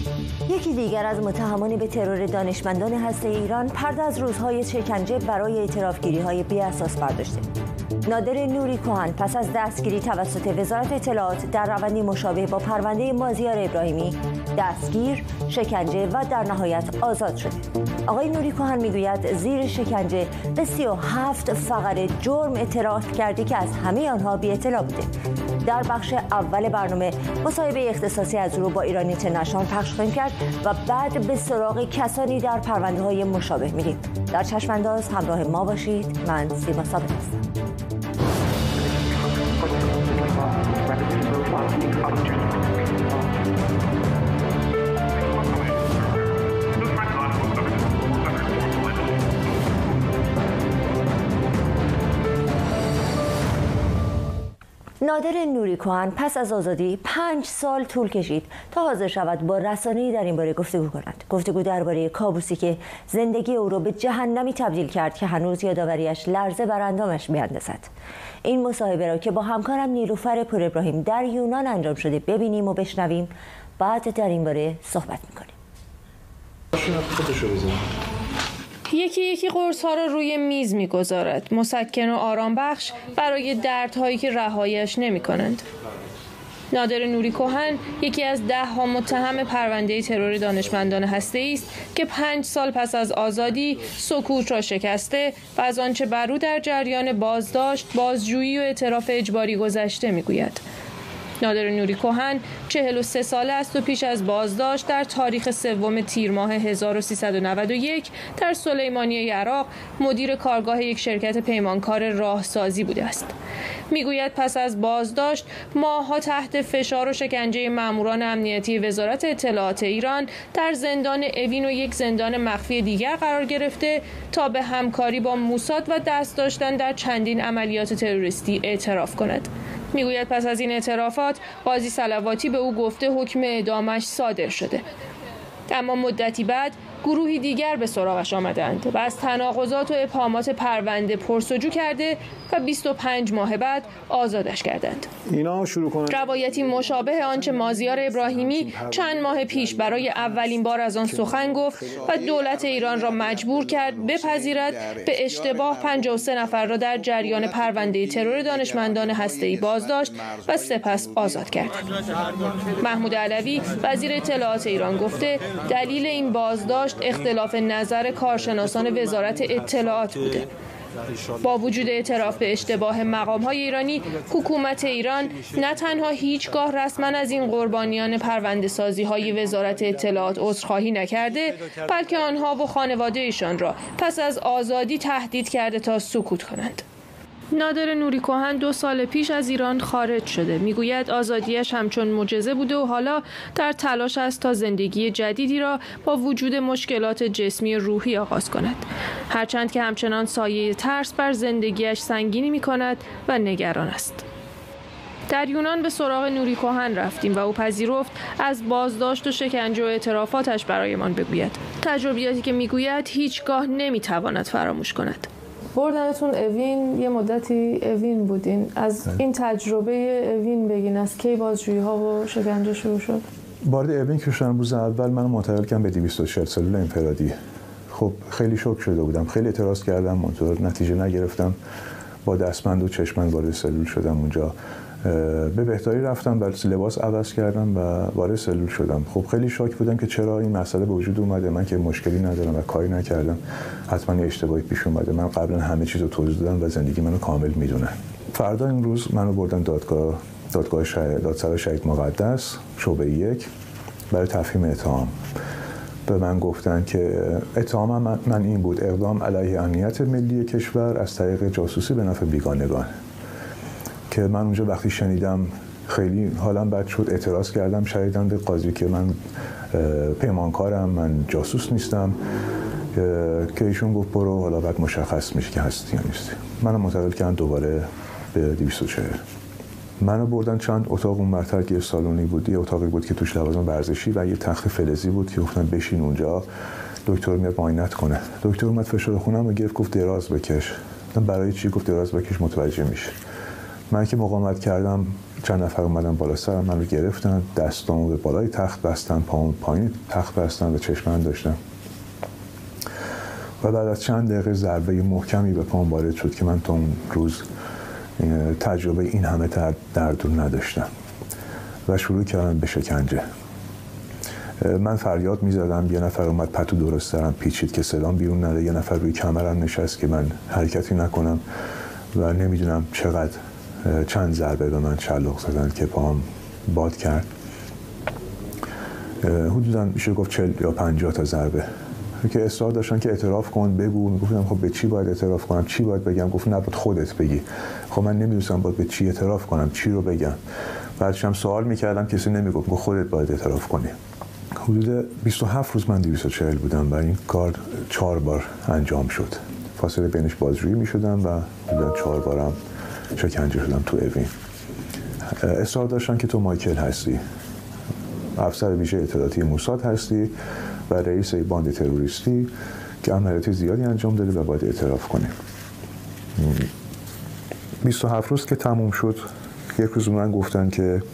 یکی دیگر از متهمان به ترور دانشمندان هسته ایران پرده از روزهای شکنجه برای اعترافگیری‌های بی‌اساس برداشته. نادر نوری کهن پس از دستگیری توسط وزارت اطلاعات در روندی مشابه با پرونده مازیار ابراهیمی دستگیر، شکنجه و در نهایت آزاد شده. آقای نوری کهن میگوید زیر شکنجه به 37 فقره جرم اعتراف کرده که از همه آنها بی اطلاع بوده. در بخش اول برنامه مصاحبه اختصاصی از او با ایران اینترنشنال پخش خواهیم کرد و بعد به سراغ کسانی در پرونده‌های مشابه میریم. در چشم‌انداز همراه ما باشید. من سیما ثابت هستم. نادر نوری کهن پس از آزادی 5 سال طول کشید تا حاضر شود با رسانه‌ای در این باره گفتگو کند. گفتگو درباره کابوسی که زندگی او را به جهنمی تبدیل کرد که هنوز یادآوریش لرزه بر اندامش می‌اندازد. این مصاحبه را که با همکارم نیلوفر پور ابراهیم در یونان انجام شده ببینیم و بشنویم، بعد در این باره صحبت می‌کنیم. یکی یکی قرص‌ها را روی میز می‌گذارد، مسکن و آرام بخش برای دردهایی که رهایش نمی‌کنند. نادر نوری کهن یکی از 10 متهم پرونده ترور دانشمندان هسته‌ای است که 5 سال پس از آزادی سکوت را شکسته و از آنچه بر او در جریان بازداشت، بازجویی و اعتراف اجباری گذشته می‌گوید. نادر نوری کهن 43 ساله است و پیش از بازداشت در تاریخ 3 تیر ماه 1391 در سلیمانیه عراق مدیر کارگاه یک شرکت پیمانکار راهسازی بوده است. میگوید پس از بازداشت ماه‌ها تحت فشار و شکنجه ماموران امنیتی وزارت اطلاعات ایران در زندان اوین و یک زندان مخفی دیگر قرار گرفته تا به همکاری با موساد و دست داشتن در چندین عملیات تروریستی اعتراف کند. میگوید پس از این اعترافات قاضی صلواتی به او گفته حکم اعدامش صادر شده. اما مدتی بعد گروهی دیگر به سراغش آمدند و از تناقضات و ابهامات پرونده پرسجو کرده و 25 ماه بعد آزادش کردند. روایتی مشابه آنچه مازیار ابراهیمی چند ماه پیش برای اولین بار از آن سخن گفت و دولت ایران را مجبور کرد بپذیرد به اشتباه 53 نفر را در جریان پرونده ترور دانشمندان هسته‌ای بازداشت و سپس آزاد کرد. محمود علوی وزیر اطلاعات ایران گفته دلیل این بازداشت اختلاف نظر کارشناسان وزارت اطلاعات بوده. با وجود اعتراف به اشتباه مقام‌های ایرانی، حکومت ایران نه تنها هیچگاه رسما از این قربانیان پرونده‌سازی‌های وزارت اطلاعات عذرخواهی نکرده، بلکه آنها و خانواده‌شان را پس از آزادی تهدید کرده تا سکوت کنند. نادر نوری کهن 2 سال پیش از ایران خارج شده. میگوید آزادیش همچون معجزه بوده و حالا در تلاش است تا زندگی جدیدی را با وجود مشکلات جسمی و روحی آغاز کند. هرچند که همچنان سایه ترس بر زندگیش سنگینی می‌کند و نگران است. در یونان به سراغ نوری کهن رفتیم و او پذیرفت از بازداشت و شکنجه و اعترافاتش برایمان بگوید. تجربیاتی که میگوید هیچگاه نمیتواند فراموش کند. بردنتون اوین، یه مدتی اوین بودین. از این تجربه اوین بگین، از کی بازجویی ها و شکنجه شروع شد؟ وارد اوین که شدم روز اول منو منتقل کردن به 240 سلول انفرادی. خب خیلی شوک شده بودم، خیلی اعتراض کردم، منتظر نتیجه نگرفتم. با دستبند و چشمند وارد سلول شدم اونجا. به بهداری رفتم، بلکه لباس عوض کردم و وارد سلول شدم. خب خیلی شاک بودم که چرا این مسئله به وجود اومده. من که مشکلی ندارم و کاری نکردم، حتما یه اشتباهی پیش اومده. من قبلا همه چیزو توضیح دادم و زندگی منو کامل میدونن. فردا امروز منو بردن دادگاه دادسرای شهید مقدس شعبه 1 برای تفهیم اتهام. به من گفتن که اتهام من این بود: اقدام علیه امنیت ملی کشور از طریق جاسوسی به نفع بیگانگان. که من اونجا وقتی شنیدم خیلی حالم بد شد، اعتراض کردم. شهیدم به قاضی که من پیمانکارم، من جاسوس نیستم. که ایشون گفت برو، حالا بعد مشخص میشه که هستی یا نیستی. منو منتقل کردن دوباره به 240. منو بردن چند اتاق اون برتر که سالونی بود، یه اتاقی بود که توش لوازم ورزشی و یه تخت فلزی بود که گفتن بشین اونجا، دکتر میاد معاینت کنه. دکتر اومد فشار خونم رو گرفت، گفت دراز بکش. برای چی؟ گفت دراز بکش متوجه میشه. من که مقاومت کردم چند نفر اومدن بالا سرم، من رو گرفتن، دستامو به بالای تخت بستن، پاهم پایین تخت بستن و چشمم داشتم و بعد از چند دقیقه ضربه محکمی به پام وارد شد که من تا اون روز تجربه این همه درد رو نداشتم و شروع کردم به شکنجه. من فریاد میزدم، یه نفر اومد پتو درست سرم پیچید که صدام بیرون نده، یه نفر روی کمرم نشست که من حرکتی نکنم و نمیدونم چند ضربه به من شلاق زدن که پام باد کرد. حدوداً میشه گفت 40 یا 50 تا ضربه که اصرار داشتن که اعتراف کن، بگو. میگفتم خب به چی باید اعتراف کنم، چی باید بگم؟ گفت نه باید خودت بگی. خب من نمیدونستم باید به چی اعتراف کنم، چی رو بگم. بعدش هم سوال میکردم، کسی نمیگفت، گفت خودت باید اعتراف کنی. حدود 27 روز من 240 بودم و این کار 4 بار انجام شد. فاصله بینش بازجویی میشدم و حدود 4 بارم شکنجه شدم تو اوین. اصرار داشتن که تو مایکل هستی، افسر ویژه اطلاعاتی موساد هستی و رئیس باند تروریستی که عملیات زیادی انجام داده و باید اعتراف کنی. 27 روز که تموم شد، یک روز من گفتن که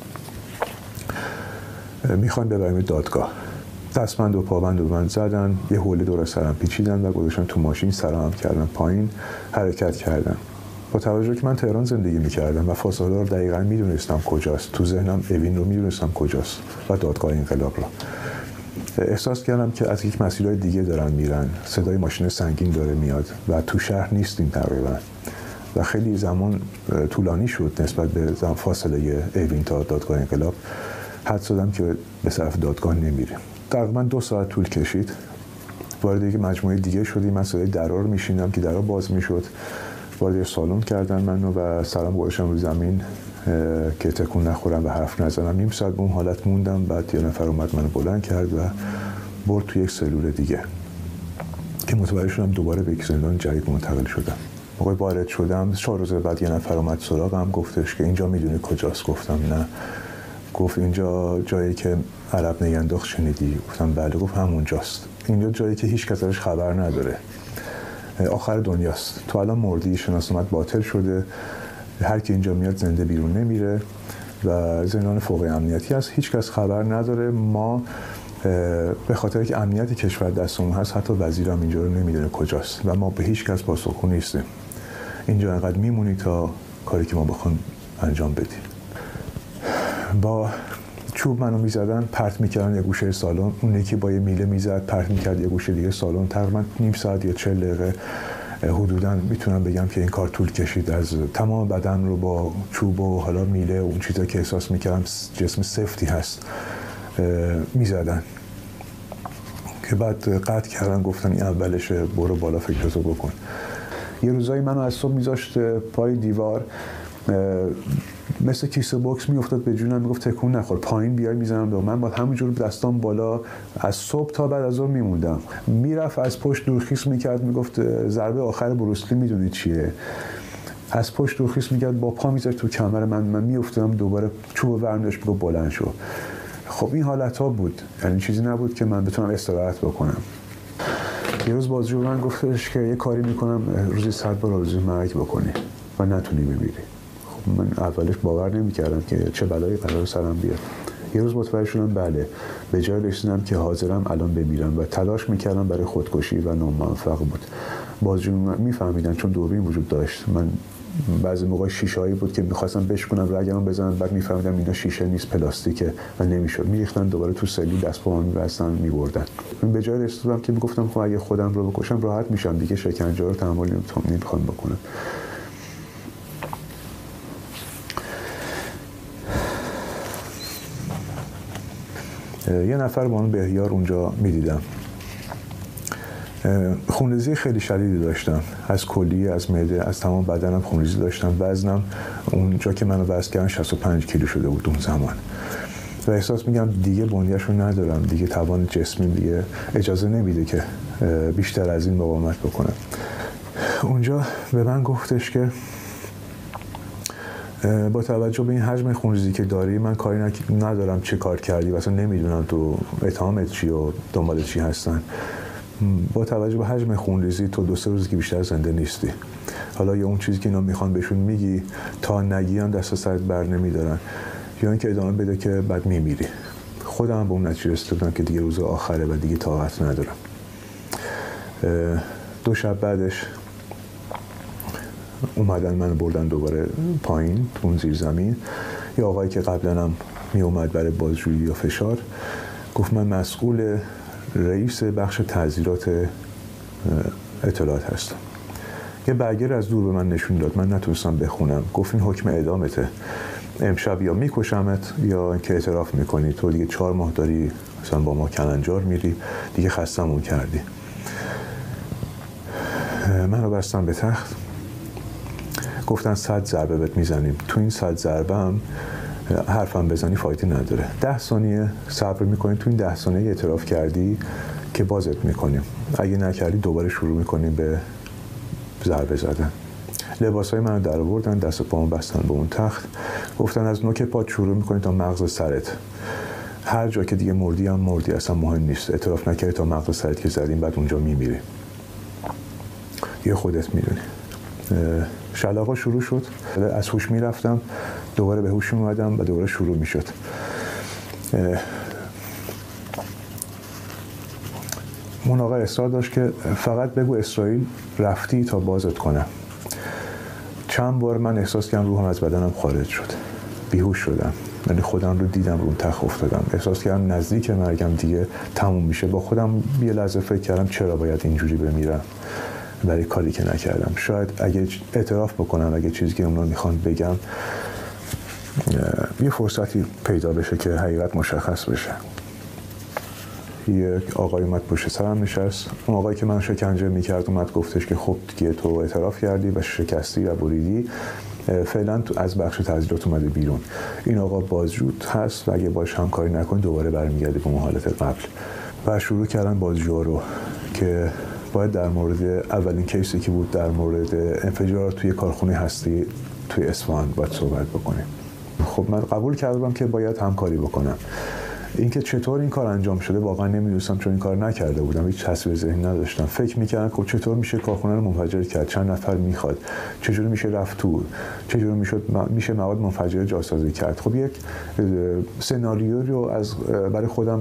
میخوان ببریم دادگاه. دستبند و پابند رو من زدن، یه حوله دور سرم پیچیدن و گذاشتن تو ماشین، سرم کردن پایین، حرکت کردن. با توجه که من تهران زندگی میکردم و فاصله رو دقیقاً میدونستم کجاست، تو ذهنم اوین رو میدونستم کجاست و دادگاه انقلاب رو، احساس کردم که از یک مسیرهای دیگه دارن میرن، صدای ماشین سنگین داره میاد و تو شهر نیستیم تقریبا و خیلی زمان طولانی شد نسبت به فاصله اوین تا دادگاه انقلاب. حد زدم که به طرف دادگاه نمیریم. تقریبا 2 ساعت طول کشید. وارد یک مجموعه دیگه شدیم، من صدای درا رو میشنیدم که درا باز میشد. وارد سالن کردن منو و سلام گذاشتم رو زمین که تکون نخورم و حرف نزنم. نیم ساعت به اون حالت موندم. بعد یه نفر اومد منو بلند کرد و برد تو یک سلول دیگه که متوجه شدم دوباره به یک زندان جدید منتقل شدم. موقع وارد شدم 4 روز بعد یه نفر اومد سراغم، گفتش که اینجا میدونی کجاست؟ گفتم نه. گفت اینجا جایی که عرب نگنداخت شنیدی؟ گفتم بله. گفت همونجاست. اینجا جایی که هیچ کس ازش خبر نداره، آخر دنیاست. تو الان مردی، شناسنامت باطل شده، هر کی اینجا میاد زنده بیرون نمیره و زندان فوق امنیتی هست، هیچ کس خبر نداره. ما به خاطر که امنیت کشور دستمون هست، حتی وزیرم اینجا رو نمیدونه کجاست و ما به هیچ کس پاسخگو نیستیم. اینجا انقدر میمونی تا کاری که ما بخوام انجام بدیم. با چوب منو میزدن، پرت میکردن یه گوشه سالن، اون یکی با یه میله میزد پرت میکرد یه گوشه دیگه سالن. تقریبا نیم ساعت یا 40 دقیقه حدوداً میتونم بگم که این کار طول کشید. از تمام بدن رو با چوب و حالا میله و اون چیزا که احساس میکردم جسم سفتی هست میزدن که بعد قطع کردن، گفتن این اولشه، برو بالا فکرتو بکن. یه روزایی منو از صبح میذاشت پای دیوار، مثل کیسه بوکس میافتاد به جونم، میگفت تکون نخور، پایین بیای میزنم به من. بعد همونجور دستام بالا از صبح تا بعد از ظهر میموندم. میرفت از پشت دورخیس میکرد، میگفت ضربه آخر بروسلی میدونی چیه؟ از پشت دورخیس میکرد، با پا میذاشت تو کمر من میافتادم، دوباره چوب ورم داشت، میگفت بلند شو. خب این حالت ها بود، یعنی چیزی نبود که من بتونم استراحت بکنم. یه روز بازجو من گفتش که یه کاری میکنم روزی 100 بار آرزوی مرگ بکنی و نتونی بمیری. خب من اولش باور نمیکردم که چه بلایی قرار سرم بیاد. یه روز متوجه شدم بله، به جای رسیدم که حاضرم الان بمیرم و تلاش میکردم برای خودکشی و ناموفق بود. بازجو میفهمیدن چون دوربین وجود داشت. من بعضی موقع شیشه‌ای بود که می‌خواستم بشکنم رگمو بزنم، بعد می‌فهمیدم اینا شیشه نیست، پلاستیکه و نمی‌شد. می‌ریختن دوباره تو سلی، دست پا می‌بستن می‌بردن. من به جای رسیدم که می‌گفتم خب اگه خودم رو بکشم راحت میشم دیگه، شکنجه رو تحمل نمی‌خوام بکنم. یه نفر با اون بهیار اونجا می‌دیدم. خونریزی خیلی شدیدی داشتم، از کلیه، از معده، از تمام بدنم خونریزی داشتم. وزنم اونجا که منو وزن کردن 65 کیلو شده بود اون زمان و احساس میگم دیگه بنیه‌شو ندارم، دیگه توان جسمی دیگه اجازه نمیده که بیشتر از این مقاومت بکنم. اونجا به من گفتش که با توجه به این حجم خونریزی که داری، من کاری ندارم چه کار کردی و اصلا نمیدونم تو اتهامت چی و دنبال چی هستن. با توجه به حجم خونریزی تو 2-3 روزی که بیشتر زنده نیستی. حالا یا اون چیزی که اینا میخوان بهشون میگی تا نگی هم دست سرت بر نمیدارن، یا اینکه ادامه بده که بعد میمیری. خودم به اون نتیجه رسیدم که دیگه روز آخره و دیگه طاقت ندارم. 2 شب بعدش اومدن من بردن دوباره پایین اون زیر زمین. یه آقایی که قبلا هم می اومد برای بازجویی یا فشار گفت من مسئول رئیس بخش تعزیرات اطلاعات هستم. یه برگه از دور به من نشون داد، من نتونستم بخونم. گفت این حکم اعدامته، امشب یا میکشمت یا اینکه اعتراف میکنی، تو دیگه 4 ماه داری مثلا با ما کلنجار میری، دیگه خستمون کردی. من رو بستم به تخت، گفتن 100 ضربه بهت میزنیم، تو این 100 ضربه هم حرفم بزنی فایده نداره، 10 ثانیه صبر میکنیم، تو این 10 ثانیه اعتراف کردی که بازت میکنیم، اگه نکردی دوباره شروع میکنیم به ضربه زدن. لباسای منو در آوردن، دست پامو بستن به اون تخت، گفتن از نوک پات شروع میکنی تا مغز سرت، هر جا که دیگه مردی هم مردی، اصلا مهم نیست، اعتراف نکردی تا مغز سرت که زدیم بعد اونجا میمیری، یه خودت میدونی. شلاقا شروع شد، از هوش میرفتم، دوباره به هوش اومدم و دوباره شروع میشد. اون آقا اصرار داشت که فقط بگو اسرائیل رفتی تا بازت کنم. چند بار من احساس کردم روحم از بدنم خارج شد، بیهوش شدم، یعنی خودم رو دیدم رو اون تخت افتادم، احساس کردم نزدیک مرگم دیگه تموم میشه. با خودم یه لحظه فکر کردم چرا باید اینجوری بمیرم برای کاری که نکردم. شاید اگه اعتراف بکنم، اگه چیزی که اونا میخوان بگم، یه فرصتی پیدا بشه که حقیقت مشخص بشه. یک آقای اومد پشت سرم نشست، اون آقایی که من شکنجه میکرد اومد گفتش که خب دیگه تو اعتراف کردی و شکستی و بریدی، فعلا تو از بخش تعزیرات اومده بیرون، این آقا بازجوت هست و اگه باش همکاری نکنی دوباره برمیگردی به حالت قبل. و شروع کردن بازجو رو که باید در مورد اولین کیسی که بود در مورد انفجار توی کارخونه هستی توی اصفهان باید صحبت بکنیم. خب من قبول کردم که باید همکاری بکنم. اینکه چطور این کار انجام شده واقعا نمیدونستم، چون این کار نکرده بودم، هیچ تصویر ذهنی نداشتم. فکر میکردم خب چطور میشه کارخونه رو منفجر کرد، چند نفر میخواد، چجوری میشه رفت تو، چجوری میشه مواد منفجره جاسازی کرد. خب یک سناریو رو برای خودم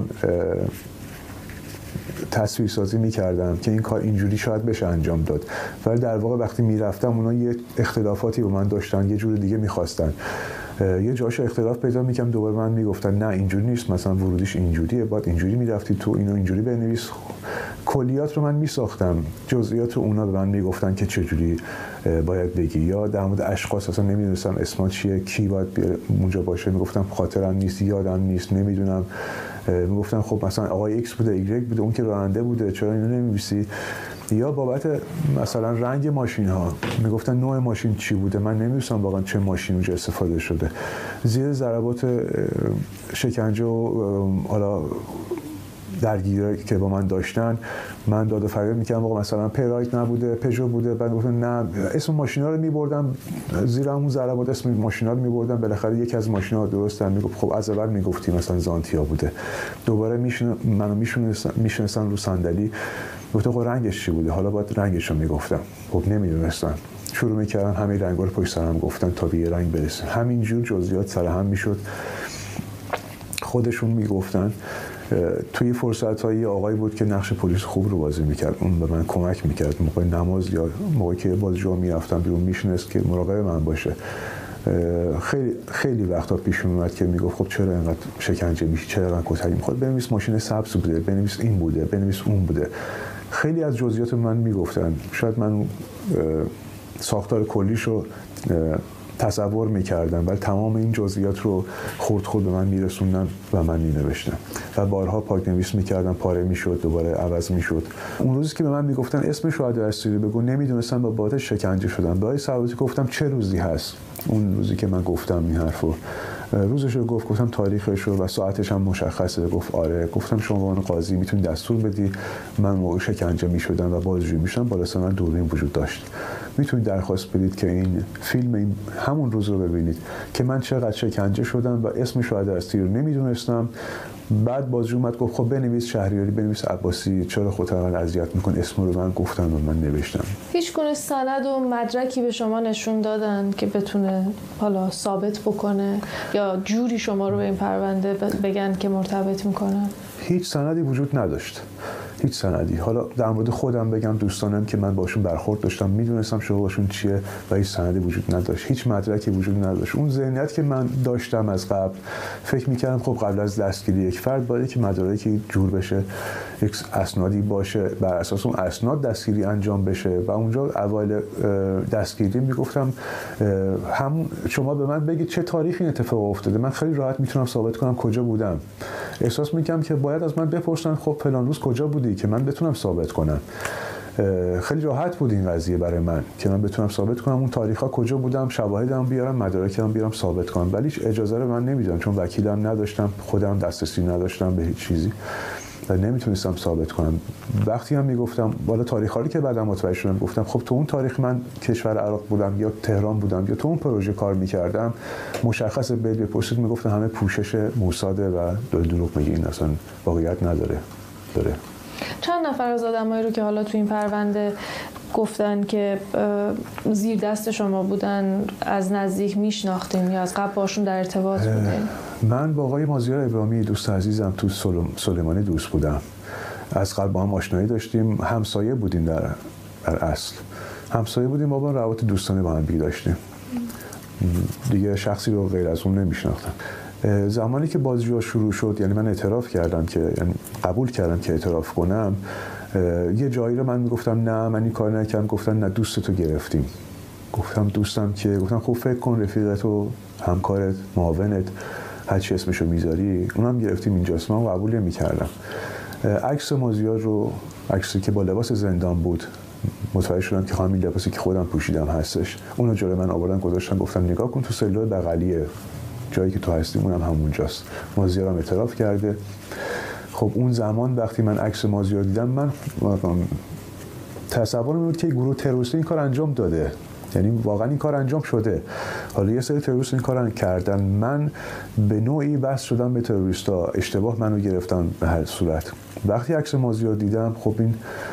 تصویر سازی می‌کردم که این کار اینجوری شاید بشه انجام داد، ولی در واقع وقتی میرفتم اونا یه اختلافاتی با من داشتن، یه جور دیگه می‌خواستن، یه جاش اختلاف پیدا می‌کردم، دوباره من میگفتن نه اینجوری نیست، مثلا ورودیش اینجوریه، باید اینجوری میرفتی تو، اینو اینجوری بنویس. کلیات رو من میساختم، جزئیات رو اونا به من میگفتن که چجوری باید بگی. یا در مورد اشخاص اصلا نمیدونستم اسما چیه، کی باید اونجا باشه، میگفتم خاطرم نیست، یادم نیست، نمیدونم. میگفتن خب مثلا آقای ایکس بوده، ایگرگ بوده، اون که راننده بوده، چرا اینو نمی‌نویسی؟ یا بابت مثلا رنگ ماشین ها میگفتن نوع ماشین چی بوده، من نمی‌دونستم واقعا چه ماشین اونجا استفاده شده. زیر ضربات شکنجه و حالا درگیری که با من داشتن، من داد و فریاد میکردم آقا مثلا پراید نبوده، پژو بوده، بعد گفتن نه، اسم ماشینا رو میبردم زیر همون ضربات، اسم ماشینا رو میبردم، بالاخره یکی از ماشینا درستن میگفت خب از اول میگفتی مثلا زانتیا بوده، دوباره منو میشونستن رو صندلی، گفت خب رنگش چی بوده، حالا باید رنگش رو میگفتم، خب نمیدونستم، شروع میکردن همه رنگا رو پشت سرم گفتن تا به یه رنگ برسه، همینجور جزئیات سر هم میشد، خودشون میگفتن. توی فرصت‌های آقایی بود که نقش پلیس خوب رو بازی میکرد، اون به من کمک میکرد موقع نماز یا موقعی که بازجو میرفتم بیرون، میشنست که مراقب من باشه. خیلی خیلی وقتا پیش اومد که میگفت خب چرا اینقدر شکنجه میشی، چرا اینقدر کتک میخواد، بنویس ماشین سبز بوده، بنویس این بوده، بنویس اون بوده. خیلی از جزئیات من میگفتن، شاید من ساختار کلیشو تصور میکردم، ولی تمام این جزئیات رو خرد به من میرسوندن و من مینوشتم و بارها پاک نویس میکردم، پاره میشد، دوباره عوض میشد. اون روزی که به من میگفتن اسم شهدای اسیری بگو، نمیدونستم با بابت شکنجه شدم. به آقای سعادتی گفتم چه روزی هست؟ اون روزی که من گفتم این حرفو، روزش رو گفتم تاریخش رو و ساعتش هم مشخصه. گفت آره. گفتم شما به عنوان قاضی میتونی دستور بدی من موقع شکنجه میشدم و بازجویی میشدم، بالا سر من دوربین وجود داشت، میتونید درخواست بدید که این فیلم این همون روز رو ببینید که من چقدر شکنجه شدم و اسم شهدای اسیری رو نمیدونستم. بعد بازجو اومد گفت خب بنویس شهریاری، بنویس عباسی، چرا خودت انقدر اذیت می‌کنی؟ اسم رو من گفتم و من نوشتم. هیچ گونه سند و مدرکی به شما نشون دادن که بتونه حالا ثابت بکنه یا جوری شما رو به این پرونده بگن که مرتبط میکنن؟ هیچ سندی وجود نداشت، هیچ سندی. حالا در مورد خودم بگم، دوستانم که من باشون برخورد داشتم میدونستم شغلشون چیه و هیچ سندی وجود نداشت، هیچ مدرکی وجود نداشت. اون ذهنیت که من داشتم از قبل، فکر میکردم خب قبل از دستگیری یک فرد باید که مدارکی جور بشه، یک اسنادی باشه، بر اساس اون اسناد دستگیری انجام بشه. و اونجا اوایل دستگیری میگفتم هم شما به من بگید چه تاریخی این اتفاق افتاده، من خیلی راحت میتونم ثابت کنم کجا بودم. احساس میکنم که باید از من بپرسن خب فلان روز کجا بودی که من بتونم ثابت کنم. خیلی راحت بود این قضیه برای من که من بتونم ثابت کنم اون تاریخ‌ها کجا بودم، شواهدم بیارم، مدارکم بیارم ثابت کنم. ولی هیچ اجازه رو من نمیدادم، چون وکیلم نداشتم، خودم دسترسی نداشتم به هیچ چیزی و نمیتونستم ثابت کنم. وقتی هم میگفتم بالا تاریخ‌ها رو که بعدم متوجه شدم، گفتم خب تو اون تاریخ من کشور عراق بودم یا تهران بودم یا تو اون پروژه کار میکردم، مشخصه بپرسید میگفتم همه پوشش موساده و دروغ میگی، این اصلا واقعیت نداره. چند نفر از آدمایی رو که حالا تو این پرونده گفتن که زیر دست شما بودن از نزدیک میشناختین یا از قبل باشون در ارتباط بودین؟ من با آقای مازیار ابراهیمی دوست عزیزم تو سلیمانی دوست بودم، از قبل با هم آشنایی داشتیم، همسایه بودیم در اصل همسایه بودیم، با روابط دوستانه با هم داشتیم دیگه، شخصی رو غیر از اون نمیشناختم. زمانی که بازجویی شروع شد، یعنی من اعتراف کردم که یعنی قبول کردم که اعتراف کنم، یه جایی رو من میگفتم نه من این کار نکردم، گفتن نه دوستتو گرفتیم. گفتم دوستم که، گفتم خب فکر کن رفیقت و همکارت معاونت هر چی اسمشو میذاری اونم گرفتیم اینجاست. من قبول نمی‌کردم. عکس مازیار رو، عکسی که با لباس زندان بود، متوجه شدم که همین لباسی که خودم پوشیدم هستش. اونو جلوی من آوردن گذاشتن، گفتم نگاه کن تو سلول بغلیه جایی که تو هستی، اونم همونجاست. مازیارم اعتراف کرده. خب اون زمان وقتی من عکس مازیار دیدم، من تصورم بود که گروه تروریستی این کار انجام داده، یعنی واقعا این کار انجام شده. حالا یه سری تروریست این کارو کردن، من به نوعی وصل شدم به تروریستا، اشتباه منو گرفتن به هر صورت. وقتی عکس مازیار دیدم، خب این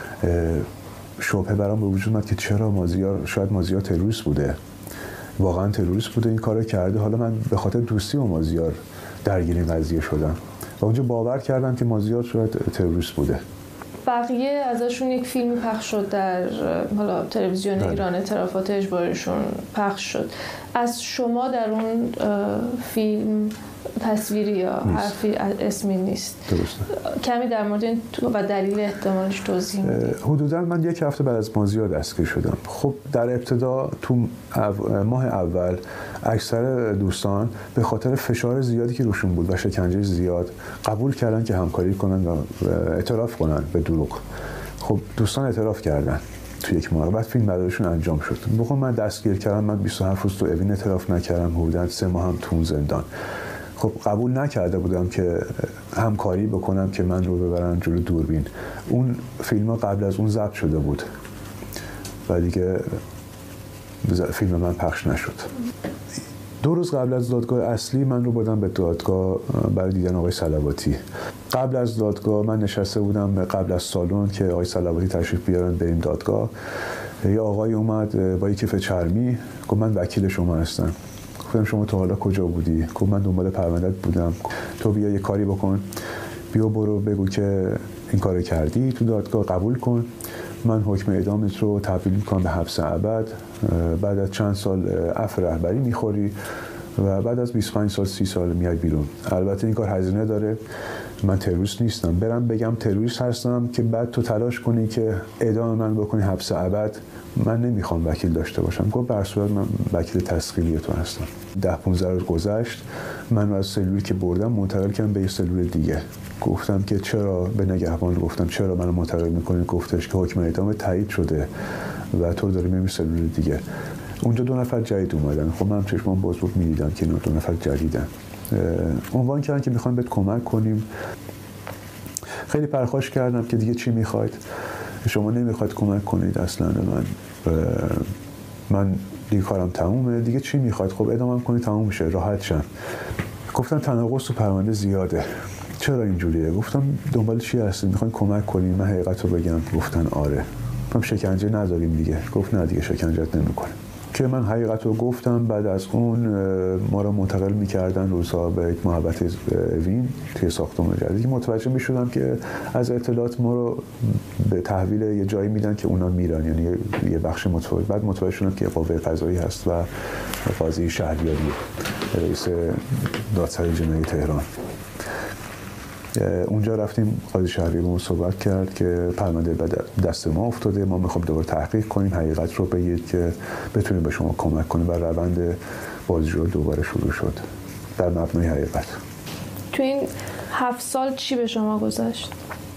شبهه برام به وجود اومد که چرا مازیار، شاید مازیار تروریست بوده، واقعا تروریست بوده این کارو کرده. حالا من به خاطر دوستی با مازیار درگیر این قضیه شدم و اونجا باور کردم که مازیار شاید تروریست بوده. بقیه ازشون یک فیلم پخش شد در حالا تلویزیون ایران، اعترافات اجباریشون پخش شد. از شما در اون فیلم تصویری یا حرفی اسمی نیست. درسته. کمی در مورد این و دلیل احتمالش توضیح میدید؟ حدوداً من یک هفته بعد از مازیار دستگیر شدم. خب در ابتدا تو ماه اول اکثر دوستان به خاطر فشار زیادی که روشون بود و شکنجه زیاد قبول کردن که همکاری کنن و اعتراف کنن به دروغ. خب دوستان اعتراف کردن تو یک ماه، بعد فیلم برداریشون انجام شد. بخون من دستگیر کردم، من 27 روز تو اوین اعتراف نکردم، حدوداً 3 ماه هم تو زندان. خب قبول نکرده بودم که همکاری بکنم که من رو ببرن جلوی دوربین. اون فیلم قبل از اون ضبط شده بود و دیگه فیلم من پخش نشد. 2 روز قبل از دادگاه اصلی من رو بردن به دادگاه برای دیدن آقای صلواتی. قبل از دادگاه من نشسته بودم قبل از سالن که آقای صلواتی تشریف بیارن بریم دادگاه. یه آقای اومد با یک کیف چرمی، گفت من وکیل شما هستم. گفتم شما تا حالا کجا بودی؟ گفت من دنبال پرونده‌ات بودم. تو بیا یه کاری بکن، بیا برو بگو که این کارو کردی، تو دادگاه قبول کن، من حکم اعدامت رو تبدیل می‌کنم به حبس ابد، بعد از چند سال عفو رهبری می‌خوری و بعد از 25 سال 30 سال میای بیرون. البته این کار هزینه داره، من تروریست نیستم، برم بگم تروریست هستم که بعد تو تلاش کنی که اعدام من بکنی حبس ابد، من نمیخوام وکیل داشته باشم. گفت بر صورت من وکیل تسخیری تو هستم. 10-15 روز گذشت، من از سلولی که بردم منتقل کردم به یه سلول دیگه. گفتم که چرا به نگهبان، گفتم چرا منو منتقل میکنی؟ گفتش که حکم اعدام تایید شده و تو داری میری سلول دیگه. اونجا 2 نفر جدید اومدن. خب من چشمام باز بود می‌دیدم که 2 نفر جدیدن. عنوان کردن که میخوان بهت کمک کنیم. خیلی پرخاش کردم که دیگه چی میخواید؟ شما نمیخواید کمک کنید اصلا، من دیگه کارم تمومه، دیگه چی میخواید؟ خب ادامه کنید تموم شه، راحت شم. گفتن تناقض تو پرونده زیاده، چرا اینجوریه؟ گفتم دنبال چی هستید؟ میخواین کمک کنین من حقیقت رو بگم؟ گفتن آره. گفتم شکنجه نداریم دیگه؟ گفت نه دیگه شکنجت نمیکنه. که من حقیقت رو گفتم. بعد از اون ما رو منتقل میکردن روزها به یک محوطه وین توی ساختمان جدید. متوجه میشدم که از اطلاعات ما رو به تحویل یه جایی میدن که اونا میرن، یعنی یه بخش متفاوت. بعد متوجه شدم که قوه قضایی هست و قاضی شهریاری رئیس دادسرای جنایی تهران. اونجا رفتیم، قاضی شهری با ما صحبت کرد که پرونده به دست ما افتاده، ما میخوام دوباره تحقیق کنیم، حقیقت رو بگید که بتونیم به شما کمک کنیم. و روند بازجویی دوباره شروع شد در مبنای حقیقت. تو این 7 سال چی به شما گذشت؟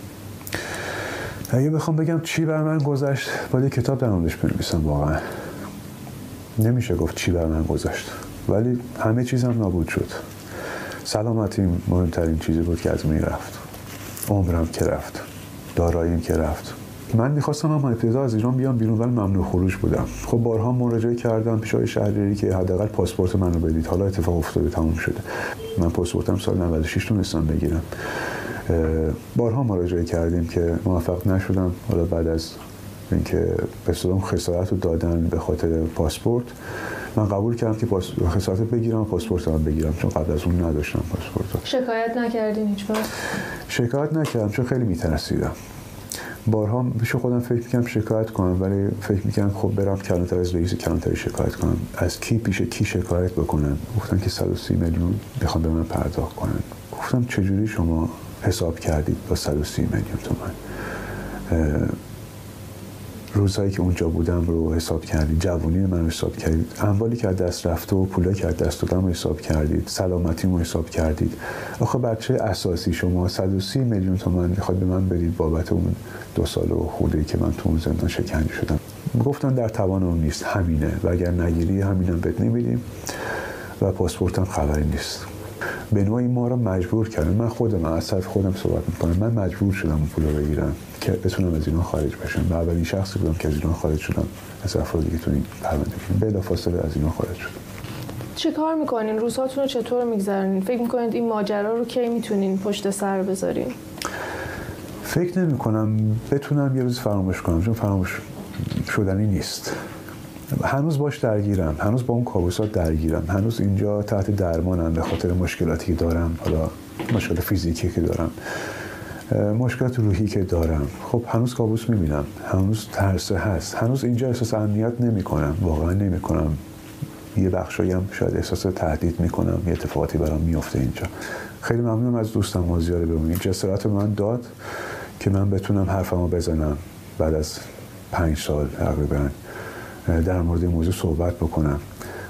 اگه بخوام بگم چی بر من گذشت، باید یک کتاب در موردش بنویسم. واقعا نمیشه گفت چی بر من گذشت، ولی همه چیزم نابود شد. سلامتیم مهمترین چیزی بود که از من رفت. عمرم که رفت، داراییم که رفت. من میخواستم هم ابتدا از ایران بیام بیرون ولی ممنوع خروج بودم. خب بارها مراجعه کردم پیش آقای شهریاری که حداقل پاسپورت منو بدید. حالا اتفاق افتاده تموم شده. من پاسپورتم سال 96 تونستم بگیرم. بارها مراجعه کردیم که موفق نشدم. حالا بعد از اینکه به اصطلاح خسارت رو دادن به خاطر پاسپورت، من قبول کردم که خسارت بگیرم و پاسپورت هم بگیرم، چون قبل از اون نداشتم پاسپورت. شکایت نکردین هیچ وقت؟ شکایت نکردم چون خیلی میترسیدم. بارها پیش خودم فکر میکنم شکایت کنم، ولی فکر میکنم خب برم کلانتر از رئیس کلانتری شکایت کنم. از کی پیش کی شکایت بکنم؟ گفتن که 130 میلیون میخوان به من پرداخت کنن. گفتم چجوری شما حساب کردید با 130 میلیون تومان؟ روزهایی که اونجا بودم رو حساب کردید، جوانی من رو حساب کردید، اموالی که از دست رفته و پولی که از دست دادم رو حساب کردید، سلامتیم رو حساب کردید. آخه بچه اساسی شما 130 میلیون تومان میخواد به من بدید بابت اون 2 سال و خورده‌ای که من تو اون زندان شکنجه شدم. گفتن در توان اون نیست، همینه و اگر نگیری همینم بهت نمیدیم و پاسپورتم خبری نیست. به نوعی ما رو مجبور کردن. من خودم از طرف خودم صحبت میکنم، من مجبور شدم اون پول رو بگیرم که بتونم از ایران خارج بشم و اولین شخصی بودم که از ایران خارج شدم از افرادی که تو این پرونده بلافاصله از ایران خارج شدم. چه کار میکنین؟ روزهاتون رو چطور میگذرونین؟ فکر میکنید این ماجرا رو کی میتونین پشت سر بذارین؟ فکر نمیکنم بتونم یه روز فراموش کنم، چون فراموش شدنی نیست. هنوز باش درگیرم، هنوز با اون کابوسات درگیرم، هنوز اینجا تحت درمانم به خاطر مشکلاتی که دارم، حالا مشکل فیزیکی که دارم، مشکلات روحی که دارم. خب هنوز کابوس میبینم، هنوز ترس هست، هنوز اینجا احساس امنیت نمیکنم، واقعا نمیکنم. یه بخشایم شاید احساس تهدید میکنم، یه اتفاقاتی برام میفته اینجا. خیلی ممنونم از دوستم مازیار بهمونی، جسارت به من داد که من بتونم حرفمو بزنم بعد از 5 سال تقریبا در مورد این موضوع صحبت بکنم.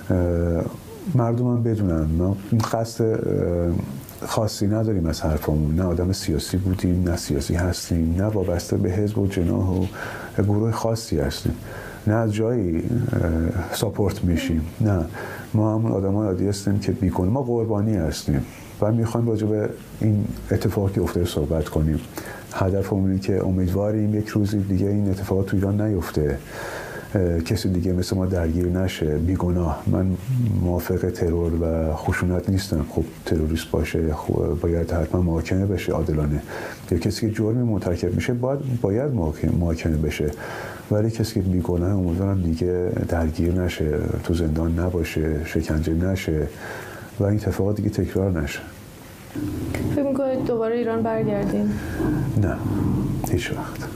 مردمم بدونن ما این قصد خاصی نداریم از حرفمون، نه آدم سیاسی بودیم، نه سیاسی هستیم، نه وابسته به حزب و جناح و گروه خاصی هستیم، نه از جایی ساپورت میشیم. نه، ما همون آدمای عادی هستیم که بیگناه، ما قربانی هستیم و میخوایم راجع به این اتفاقی که افتاده صحبت کنیم. هدفمون اینه که امیدواریم یک روزی دیگه این اتفاقات تو ایران نیفته، کسی دیگه مثل ما درگیر نشه بیگناه. من موافق ترور و خشونت نیستم. خب تروریست باشه باید حتما محاکمه بشه عادلانه، یا کسی که جرمی مرتکب میشه باید محاکمه بشه، ولی کسی که بیگناه امیدوارم دیگه درگیر نشه، تو زندان نباشه، شکنجه نشه و این اتفاقات دیگه تکرار نشه. فکر می‌کنید دوباره ایران برگردین؟ نه، هیچ وقت.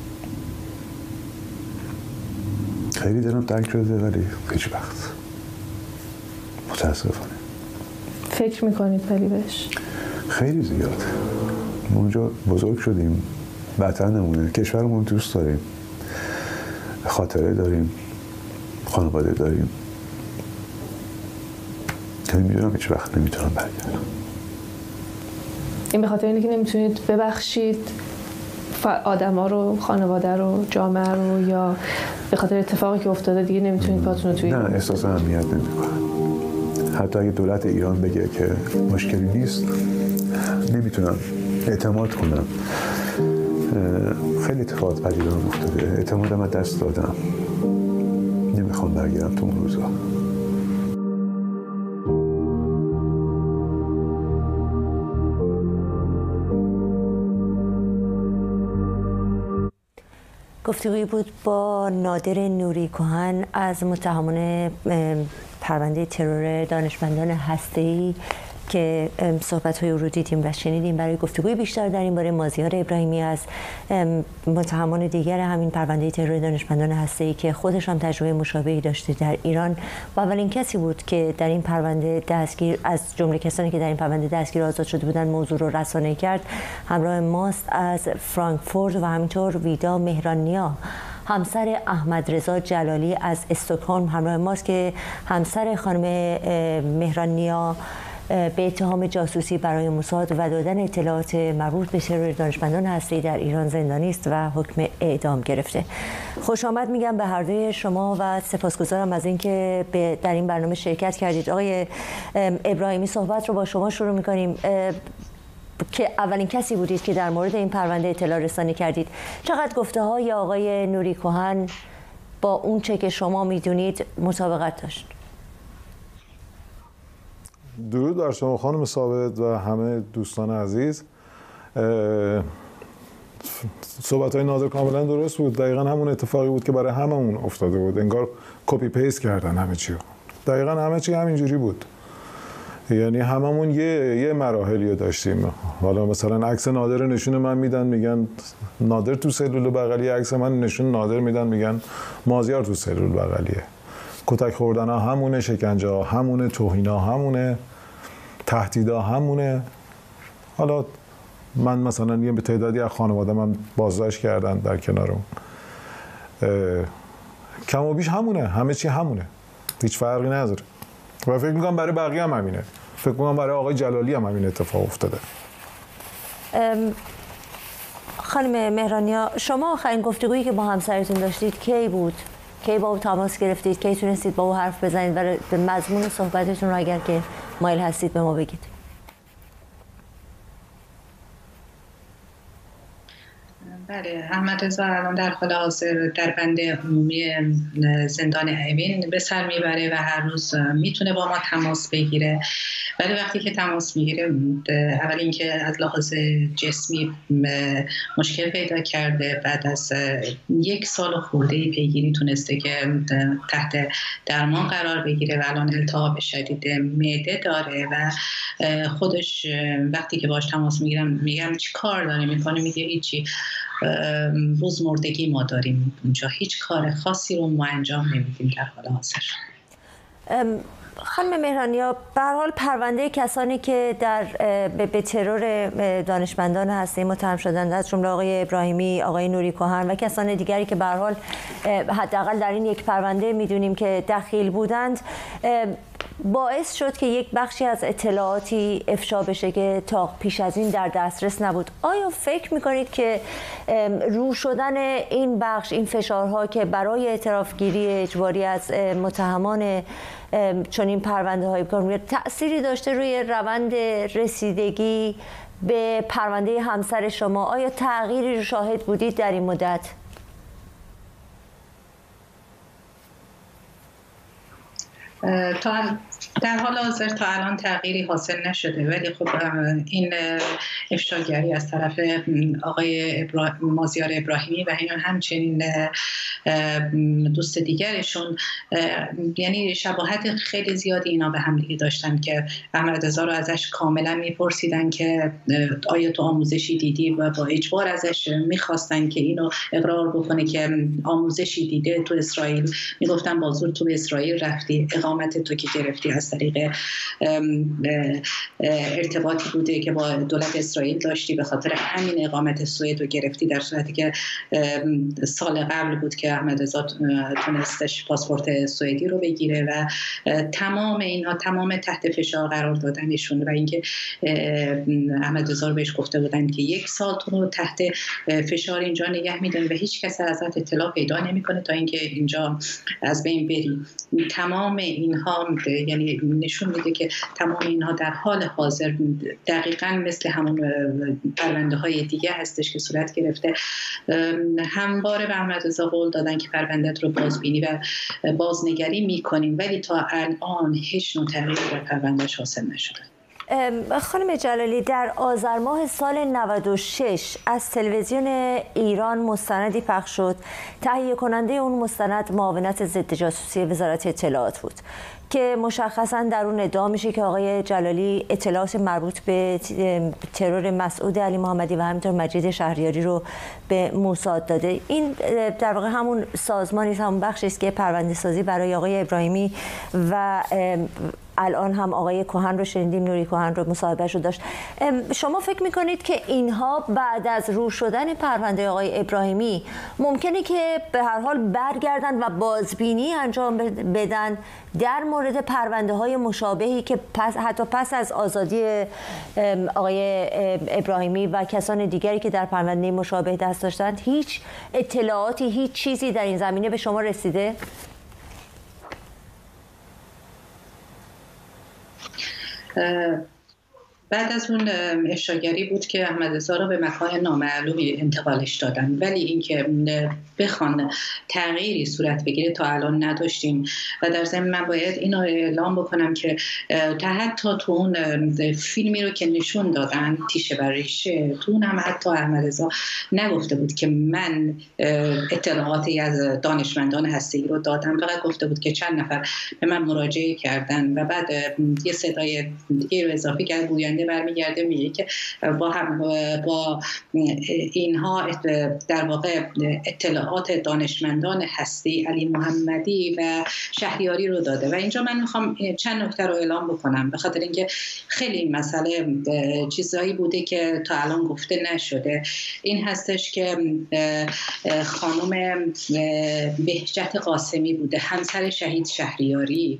خیلی دلم تنگ شده ولی هیچ وقت، متاسفانه. فکر میکنید ولی بهش؟ خیلی زیاد. ما اونجا بزرگ شدیم، وطنمونه، کشورمون دوست داریم، خاطره داریم، خانواده داریم. خیلی میدونم هیچ وقت نمیتونم برگردم. این به خاطر اینه که نمیتونید ببخشید آدما رو، خانواده رو، جامعه رو، یا به خاطر اتفاقی که افتاده دیگه نمیتونید پاتون رو توی؟ نه، احساس امنیت نمیکنم. حتی اگه دولت ایران بگه که مشکلی نیست نمیتونم اعتماد کنم. خیلی اتفاقات بدی برام افتاده، اعتمادم از دست دادم. نمیخوام برگردم تو اون روزا. گفتگویی بود با نادر نوری کهن از متهمان پرونده ترور دانشمندان هسته‌ای که صحبت‌های او رو دیدیم و شنیدیم. برای گفتگوی بیشتر در این باره مازیار ابراهیمی از متهمان دیگر همین پرونده ترور دانشمندان هسته‌ای که خودش هم تجربه مشابهی داشته در ایران و اولین کسی بود که در این پرونده دستگیر، از جمله کسانی که در این پرونده دستگیر آزاد شده بودند، موضوع رو رسانه‌ای کرد. همراه ماست از فرانکفورت و همینطور ویدا مهرانیا، همسر احمد رضا جلالی از استکهلم همراه ماست که همسر خانم مهرانیا به اتهام جاسوسی برای موساد و دادن اطلاعات مربوط به ترور دانشمندان هسته‌ای در ایران زندانی است و حکم اعدام گرفته. خوش آمد میگم به هر دوی شما و سپاسگزارم از اینکه در این برنامه شرکت کردید. آقای ابراهیمی، صحبت رو با شما شروع می‌کنیم که اولین کسی بودید که در مورد این پرونده اطلاع رسانی کردید. چقدر گفته‌های آقای نوری کهن با اون چه که شما می‌دونید مطابقت داشت؟ درود بر شما خانم ثابت و همه دوستان عزیز. صحبت‌های نادر کاملا درست بود. دقیقاً همون اتفاقی بود که برای هممون افتاده بود. انگار کپی پیست کردن همه چی. دقیقاً همه چی همینجوری بود. یعنی هممون یه مراحلی داشتیم. حالا مثلا عکس نادر نشون من میدن، میگن نادر تو سلول بغلی، عکس من نشون نادر میدن، میگن مازیار تو سلول بغلیه. کتک خوردن ها همونه، شکنجه ها همونه، توهین ها همونه، تهدید ها همونه. حالا من مثلا یه به تعدادی از خانواده من بازداشت کردن در کنارم. کم و بیش همونه، همه چی همونه، هیچ فرقی نداره. و فکر میکنم برای بقیه هم همینه. فکر میکنم برای آقای جلالی هم همین اتفاق افتاده. خانم مهرانیا، شما آخرین گفتگویی که با همسرتون داشتید کی بود؟ کی با او تماس گرفتید؟ کی تونستید با او حرف بزنید و به مضمون صحبتتون رو اگر که مایل هستید به ما بگید؟ بله، احمد رضا الان در حال حاضر در بند عمومی زندان اوین به سر میبره و هر روز میتونه با ما تماس بگیره. ولی وقتی که تماس میگیره، اول اینکه از لحاظ جسمی مشکل پیدا کرده، بعد از 1 سال خورده‌ای پیگیری تونسته که تحت درمان قرار بگیره و الان التهاب شدید معده داره و خودش وقتی که باش تماس میگم چی کار داره میکنه، میگه هیچی، روزمردگی ما داریم اونجا، هیچ کار خاصی رو ما انجام نمیدیم در حال حاضر. خانم مهرانیا، به هر حال پرونده کسانی که به ترور دانشمندان هسته‌ای متهم شدند، از جمله آقای ابراهیمی، آقای نوری کهن و کسان دیگری که به هر حال حداقل در این یک پرونده میدونیم که دخیل بودند، باعث شد که یک بخشی از اطلاعاتی افشا بشه که تا پیش از این در دسترس نبود. آیا فکر میکنید که رو شدن این بخش، این فشارها که برای اعترافگیری اجباری از متهمان چون این پرونده های کار میاد تأثیری داشته روی روند رسیدگی به پرونده همسر شما؟ آیا تغییری رو شاهد بودید در این مدت؟ در حال حاضر تا الان تغییری حاصل نشده، ولی خب این افشاگری از طرف آقای مازیار ابراهیمی و همچنین دوست دیگرشون، یعنی شباهت خیلی زیادی اینا به هم دیگه داشتن که احمد رضا رو ازش کاملا میپرسیدن که آیا تو آموزشی دیدی و با اجبار ازش میخواستن که اینو اقرار بکنه که آموزشی دیده تو اسرائیل. میگفتن با زور تو به اسرائیل رفتی، اقامت تو که گرفتی از طریق ارتباطی بوده که با دولت اسرائیل داشتی، به خاطر همین اقامت سوئد رو گرفتی، در صورتی که سال قبل بود که احمد رضا تونستش پاسپورت سوئدی رو بگیره و تمام اینها تمام تحت فشار قرار دادنشون و اینکه احمد رضا رو بهش گفته بودن که 1 سال تو رو تحت فشار اینجا نگه میدن و هیچ کس ازت اطلاع پیدا نمیکنه تا اینکه اینجا از بین بری. تمام اینها یعنی نشون میده که تمام اینها در حال حاضر دقیقاً مثل همون پرونده های دیگه هستش که صورت گرفته. همواره به احمد رضا قول دادن که پرونده‌ات رو بازبینی و بازنگری میکنیم، ولی تا الان هیچ نوع تغییری در پروندهش حاصل نشده. خانم جلالی، در آذر ماه سال 96 از تلویزیون ایران مستندی پخش شد. تهیه کننده اون مستند معاونت ضد جاسوسی وزارت اطلاعات بود که مشخصا در اون ادعا میشه که آقای جلالی اطلاعات مربوط به ترور مسعود علی محمدی و همینطور مجید شهریاری رو به موساد داده. این در واقع همون سازمانی است، همون بخشی است که پرونده سازی برای آقای ابراهیمی و الان هم آقای کهن رو شنیدیم، نوری کهن رو مصاحبهش رو داشت. شما فکر میکنید که اینها بعد از رو شدن پرونده آقای ابراهیمی ممکنه که به هر حال برگردن و بازبینی انجام بدن در مورد پرونده های مشابهی که حتی پس از آزادی آقای ابراهیمی و کسان دیگری که در پرونده مشابه دست داشتند، هیچ اطلاعاتی، هیچ چیزی در این زمینه به شما رسیده؟ بعد از اون افشاگری بود که احمد رضا را به مکان نامعلومی انتقالش دادن، ولی اینکه بخوان تغییری صورت بگیره تا الان نداشتیم. و در ضمن من باید اینو اعلام بکنم که حتی تو اون فیلمی رو که نشون دادن تیشه بر ریشه، تو اون هم حتی احمد رضا نگفته بود که من اطلاعاتی از دانشمندان هسته‌ای رو دادم، فقط گفته بود که چند نفر به من مراجعه کردن و بعد یه صدای دیگه رو اضافه کرد، گوینده برمیگرده میگه که با اینها در واقع اطلاعات دانشمندان هستی علی محمدی و شهریاری رو داده. و اینجا من میخوام چند نکته رو اعلام بکنم، به خاطر اینکه خیلی این مسئله چیزایی بوده که تا الان گفته نشده. این هستش که خانم بهجت قاسمی بوده، همسر شهید شهریاری،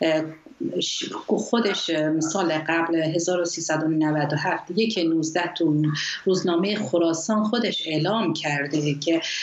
خودش سال قبل 1397 1/19 تو روزنامه خراسان خودش اعلام کرده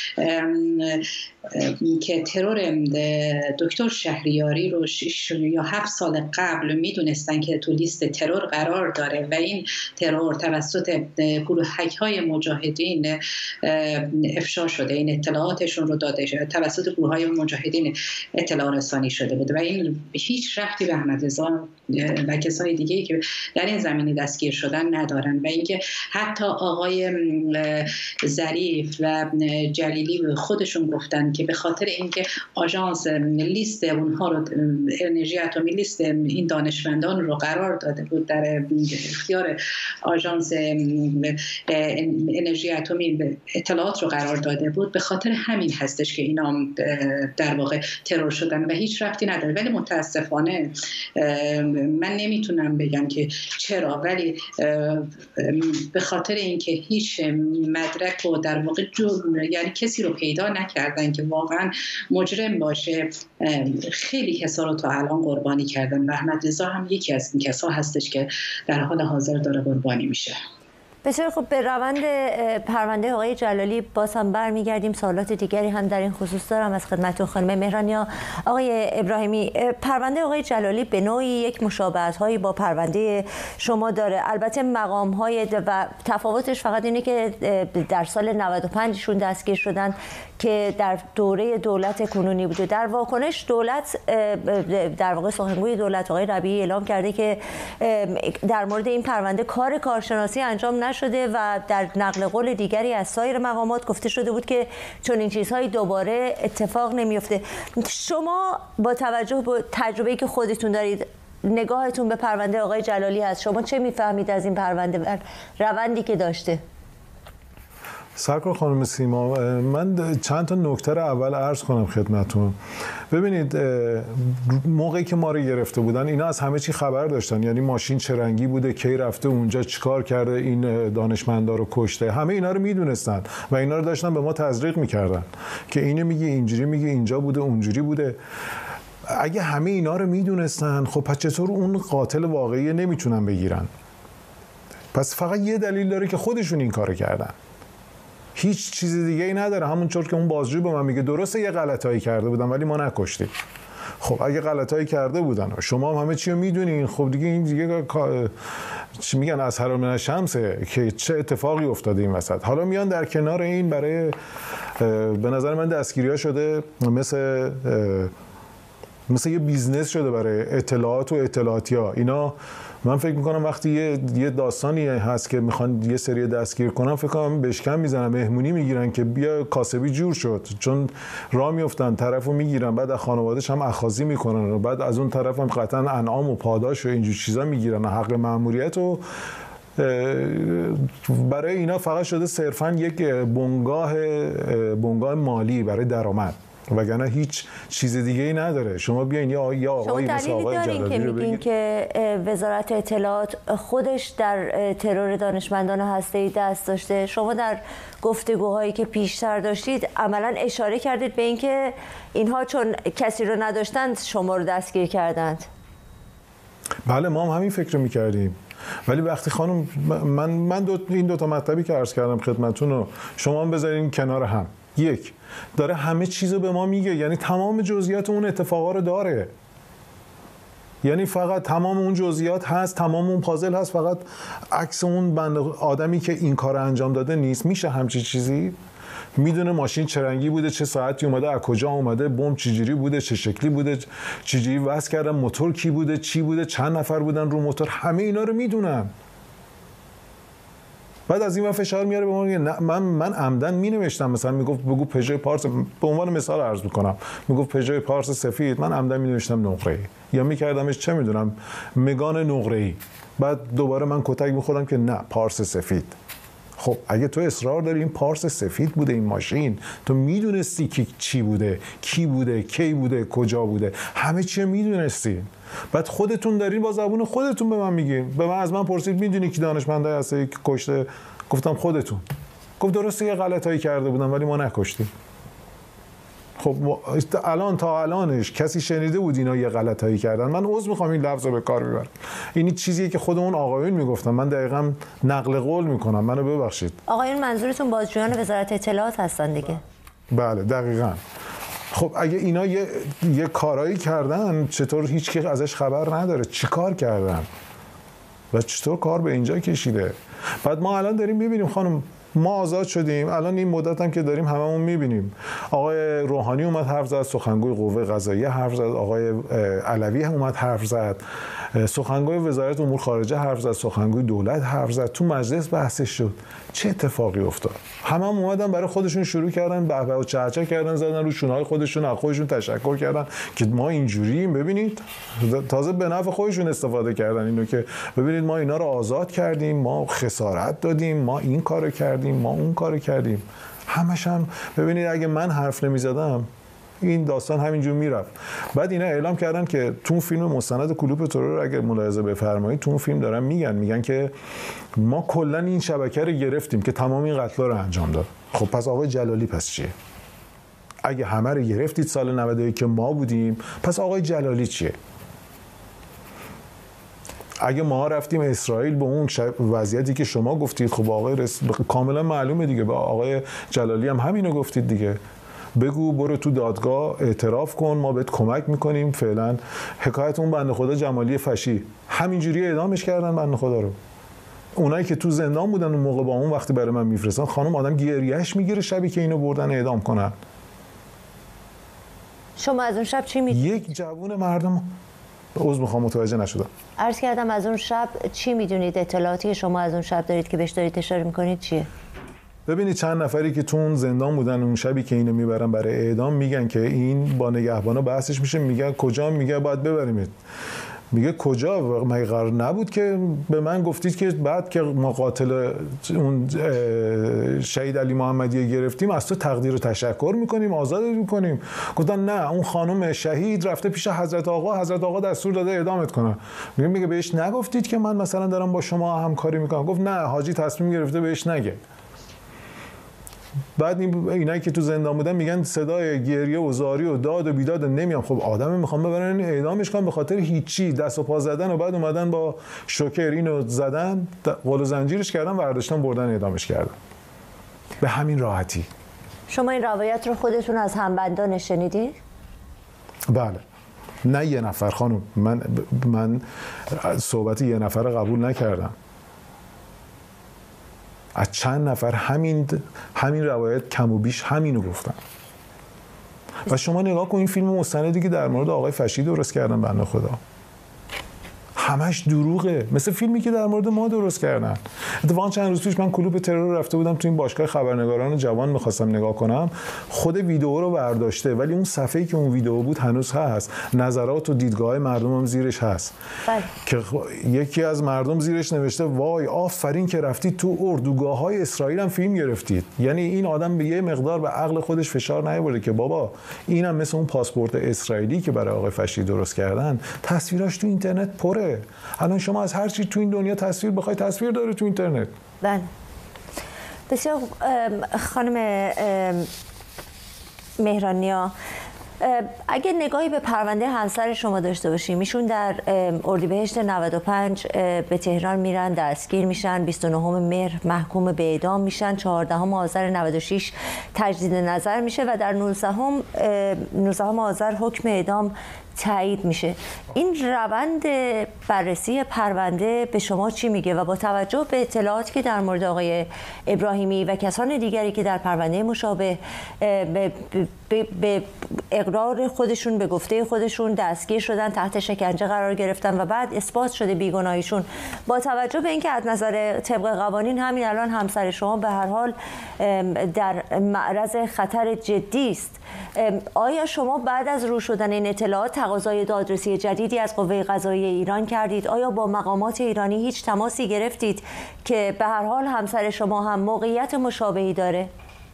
که ترور دکتر شهریاری رو 6 یا 7 سال قبل میدونستن که تو لیست ترور قرار داره و این ترور توسط گروه‌های مجاهدین افشا شده، این اطلاعاتشون رو داده شده، توسط گروه‌های مجاهدین اطلاع رسانی شده بود و این هیچ ربطی به احمد رضا و کسای دیگه‌ای که در این زمینه دستگیر شدن ندارن. و اینکه حتی آقای ظریف و جلیلی خودشون گفتن که به خاطر اینکه آژانس لیست اونها رو، انرژی اتمی لیست این دانشمندان رو قرار داده بود در اختیار آژانس انرژی اتمی، اطلاعات رو قرار داده بود، به خاطر همین هستش که اینا در واقع ترور شدن و هیچ ربطی نداره. ولی متاسفانه من نمیتونم بگم که چرا، ولی به خاطر اینکه هیچ مدرک و در واقع یعنی کسی رو پیدا نکردن که واقعا مجرم باشه، خیلی کسا رو تا الان قربانی کردن و احمد رضا هم یکی از این کسا هستش که در حال حاضر داره قربانی میشه. بسیار خوب، به روند پرونده آقای جلالی باز هم برمیگردیم. سوالات دیگری هم در این خصوص دارم از خدمتتون خانم مهرانیا. آقای ابراهیمی، پرونده آقای جلالی به نوعی یک مشابهت‌هایی با پرونده شما داره، البته مقام‌های و تفاوتش فقط اینه که در سال 95 شون دستگیر شدن که در دوره دولت کنونی بود. در واکنش دولت، در واقع سخنگوی دولت آقای ربیعی اعلام کرده که در مورد این پرونده کارشناسی انجام نشده و در نقل قول دیگری از سایر مقامات گفته شده بود که چون این چیزهای دوباره اتفاق نمیفته. شما با توجه به تجربه‌ای که خودتون دارید، نگاهتون به پرونده آقای جلالی هست، شما چه میفهمید از این پرونده و روندی که داشته؟ سرکار خانم سیما، من چند تا نکته رو اول عرض کنم خدمتتون. ببینید، موقعی که ما رو گرفته بودن اینا از همه چی خبر داشتن، یعنی ماشین چه رنگی بوده، کی رفته اونجا، چیکار کرده، این دانشمندا رو کشته، همه اینا رو میدونستن و اینا رو داشتن به ما تزریق میکردن که اینو میگه اینجوری، میگه اینجا بوده، اونجوری بوده. اگه همه اینا رو میدونستن، خب پس چطور اون قاتل واقعی نمیتونن بگیرن؟ پس فقط یه دلیل داره که خودشون این کارو کردن، هیچ چیز دیگه ای نداره. همونطور که اون بازجو به من میگه درسته یه غلطایی کرده بودن ولی ما نکشتیم. خب اگه غلطایی کرده بودن شما هم همه چی رو میدونین، خب دیگه این دیگه چی میگن، از حرام من شمسه که چه اتفاقی افتاده این وسط. حالا میان در کنار این برای به نظر من دستگیری‌ها شده مثل مثل یه بیزنس شده برای اطلاعات و اطلاعاتیا. اینا من فکر میکنم وقتی یه داستانی هست که میخوان یه سری دستگیر کنن، فکر کنم بشکن میزنن، مهمونی میگیرن که بیا کاسبی جور شد، چون راه میافتن طرفو میگیرن، بعد از خانواده‌اش هم اخاذی میکنن و بعد از اون طرف هم قطعا انعام و پاداش و اینجور چیزا میگیرن، حق مأموریت. و برای اینا فقط شده صرفا یک بنگاه مالی برای درآمد، وگرنه هیچ چیز دیگه ای نداره. شما بیاین یا آقای مثل آقای جلالی رو میگین که وزارت اطلاعات خودش در ترور دانشمندان هسته‌ای دست داشته. شما در گفتگوهایی که پیشتر داشتید عملاً اشاره کردید به اینکه اینها چون کسی رو نداشتند شما رو دستگیر کردند. بله، ما هم همین فکر رو می‌کردیم، ولی وقتی خانم من این دو تا مطلبی که عرض کردم خدمتتون رو شما هم بذارین کنار هم. یک، داره همه چیزو به ما میگه، یعنی تمام جزئیات اون اتفاقا رو داره، یعنی فقط تمام اون جزئیات هست، تمام اون پازل هست، فقط عکس اون بنده آدمی که این کار انجام داده نیست. میشه همچین چیزی؟ میدونه ماشین چه رنگی بوده، چه ساعتی اومده، از کجا اومده، بمب چجوری بوده، چه شکلی بوده، چجوری وصل کردن، موتور کی بوده، چی بوده، چند نفر بودن رو موتور، همه اینا رو میدونن. بعد از این فشار میاره به ما میگه نه من عمدن مینوشتم، مثلا میگفت بگو پژو پارس، به عنوان مثال عرض میکنم، میگفت پژو پارس سفید، من عمدن مینوشتم نقره‌ای، یا میکردمش چه میدونم مگان نقره‌ای، بعد دوباره من کتک میخورم که نه پارس سفید. خب اگه تو اصرار داری این پارس سفید بوده این ماشین، تو میدونستی که چی بوده، کی بوده، کی بوده، کجا بوده، همه چی میدونستی. بعد خودتون دارین با زبون خودتون به من میگین. به من از من پرسید میدونی کی دانشمندای هستی که کشته؟ گفتم خودتون. گفت درسته یه غلطایی کرده بودن ولی ما نکشتیم. خب الان تا الانش کسی شنیده بود اینا یه غلطایی کردن؟ من عذر میخوام این لفظ رو به کار ببرم، این چیزیه که خود اون آقایون میگفتن، من دقیقاً نقل قول میکنم، منو ببخشید. آقایون منظورتون بازجویان وزارت اطلاعات هستن دیگه؟ بله دقیقاً. خب اگه اینا یه کارایی کردن، چطور هیچ کی ازش خبر نداره؟ چی کار کردن و چطور کار به اینجا کشیده؟ بعد ما الان داریم میبینیم خانم، ما آزاد شدیم، الان این مدت هم که داریم هممون میبینیم آقای روحانی اومد حرف زد، سخنگوی قوه قضاییه حرف زد، آقای علوی هم اومد حرف زد، سخنگوی وزارت امور خارجه حرف زد، سخنگوی دولت حرف زد، تو مجلس بحثش شد. چه اتفاقی افتاد؟ همه اومدن برای خودشون شروع کردن به و چهچه کردن، زدن رو شونه‌های خودشون، از خودشون تشکر کردن که ما اینجوریم. ببینید تازه به نفع خودشون استفاده کردن اینو که ببینید ما اینا رو آزاد کردیم، ما خسارت دادیم، ما این کارو کردیم، ما اون کارو کردیم. همش هم ببینید اگه من حرف نمی‌زدم این داستان همینجور میرفت. بعد اینا اعلام کردن که تو فیلم مستند کلوپ ترور اگر ملاحظه بفرمایید تو فیلم دارن میگن که ما کلا این شبکه رو گرفتیم که تمام این قتلا رو انجام داد. خب پس آقای جلالی پس چیه؟ اگه همه رو گرفتید سال 91 که ما بودیم، پس آقای جلالی چیه؟ اگه ما رفتیم اسرائیل به اون وضعیتی که شما گفتید، خب آقای کاملا معلومه دیگه، به آقای جلالی هم همینو گفتید دیگه. بگو برو تو دادگاه اعتراف کن، ما بهت کمک میکنیم. فعلا حکایت اون بنده خدا جمالی فشی همینجوری اعدامش کردن بنده خدا رو. اونایی که تو زندان بودن اون موقع با اون وقتی برای من میفرستن، خانم آدم گریهش میگیره شبی که اینو بردن اعدام کنن. شما از اون شب چی میدونید؟ یک جوون مردم عذر میخوام متوجه نشدم. عرض کردم از اون شب چی میدونید؟ اطلاعاتی که شما از اون شب دارید که بهش دارید اشاره میکنید چیه؟ ببینید چند نفری که تو اون زندان بودن اون شبی که اینو میبرن برای اعدام، میگن که این با نگهبانا بحثش میشه، میگن کجا؟ میگه باید ببریمت. میگه کجا؟ مگه قرار نبود که به من گفتید که بعد که ما قاتل اون شهید علی محمدی گرفتیم از تو تقدیر و تشکر میکنیم، آزاد میکنیم. گفتن نه، اون خانم شهید رفته پیش حضرت آقا دستور داده اعدامت کنن. میگه بهش نگفتید که من مثلا دارم با شما همکاری میکنم؟ گفت نه، حاجی تصمیم گرفته بهش نگه. بعد اینایی که تو زندان بودن میگن صدای گریه و زاری و داد و بیداد نمیام. خب آدم میخوام ببرن اعدامش کنن به خاطر هیچی، دست و پا زدن و بعد اومدن با شوکر اینو زدن، قل و زنجیرش کردن، برداشتن بردن اعدامش کردن به همین راحتی. شما این روایت رو خودتون از همبندان شنیدید؟ بله. نه یه نفر خانم، من صحبت یه نفر قبول نکردم، از چند نفر همین روایت کم و بیش همینو گفتن. و شما نگاه کن این فیلم مستندی که در مورد آقای فشی درست کردن بنده خدا، همش دروغه، مثل فیلمی که در مورد ما درست کردن. اتفاقا چند روز پیش من کلوب ترور رفته بودم تو این باشگاه خبرنگاران جوان می‌خواستم نگاه کنم، خود ویدیو رو برداشته ولی اون صفحه‌ای که اون ویدیو بود هنوز هست، نظرات و دیدگاه مردم هم زیرش هست. بله. که یکی از مردم زیرش نوشته وای آفرین که رفتید تو اردوگاه‌های اسرائیل هم فیلم گرفتید. یعنی این آدم به یه مقدار به عقل خودش فشار نیاورده که بابا اینم مثل اون پاسپورت اسرائیلی که برای آقای فشی درست کردن، تصویراش تو اینترنت پره. الان شما از هر چی تو این دنیا تصویر بخوای تصویر داره تو اینترنت. بله. بسیار خانم مهرانیا، اگه نگاهی به پرونده همسر شما داشته باشیم، ایشون در اردیبهشت 95 به تهران میرن، دستگیر میشن، 29 مهر محکوم به اعدام میشن، 14 آذر 96 تجدید نظر میشه و در 19 آذر حکم اعدام تایید میشه. این روند بررسی پرونده به شما چی میگه و با توجه به اطلاعاتی که در مورد آقای ابراهیمی و کسان دیگری که در پرونده مشابه به اقرار خودشون، به گفته خودشون دستگیر شدن، تحت شکنجه قرار گرفتن و بعد اثبات شده بیگناهیشون، با توجه به اینکه از نظر طبق قوانین همین الان همسر شما به هر حال در معرض خطر جدی است، آیا شما بعد از رو شدن این اطلاعات تقاضای دادرسی جدیدی از قوه قضاییه ایران کردید؟ آیا با مقامات ایرانی هیچ تماسی گرفتید که به هر حال همسر شما هم موقعیت مشابهی داره؟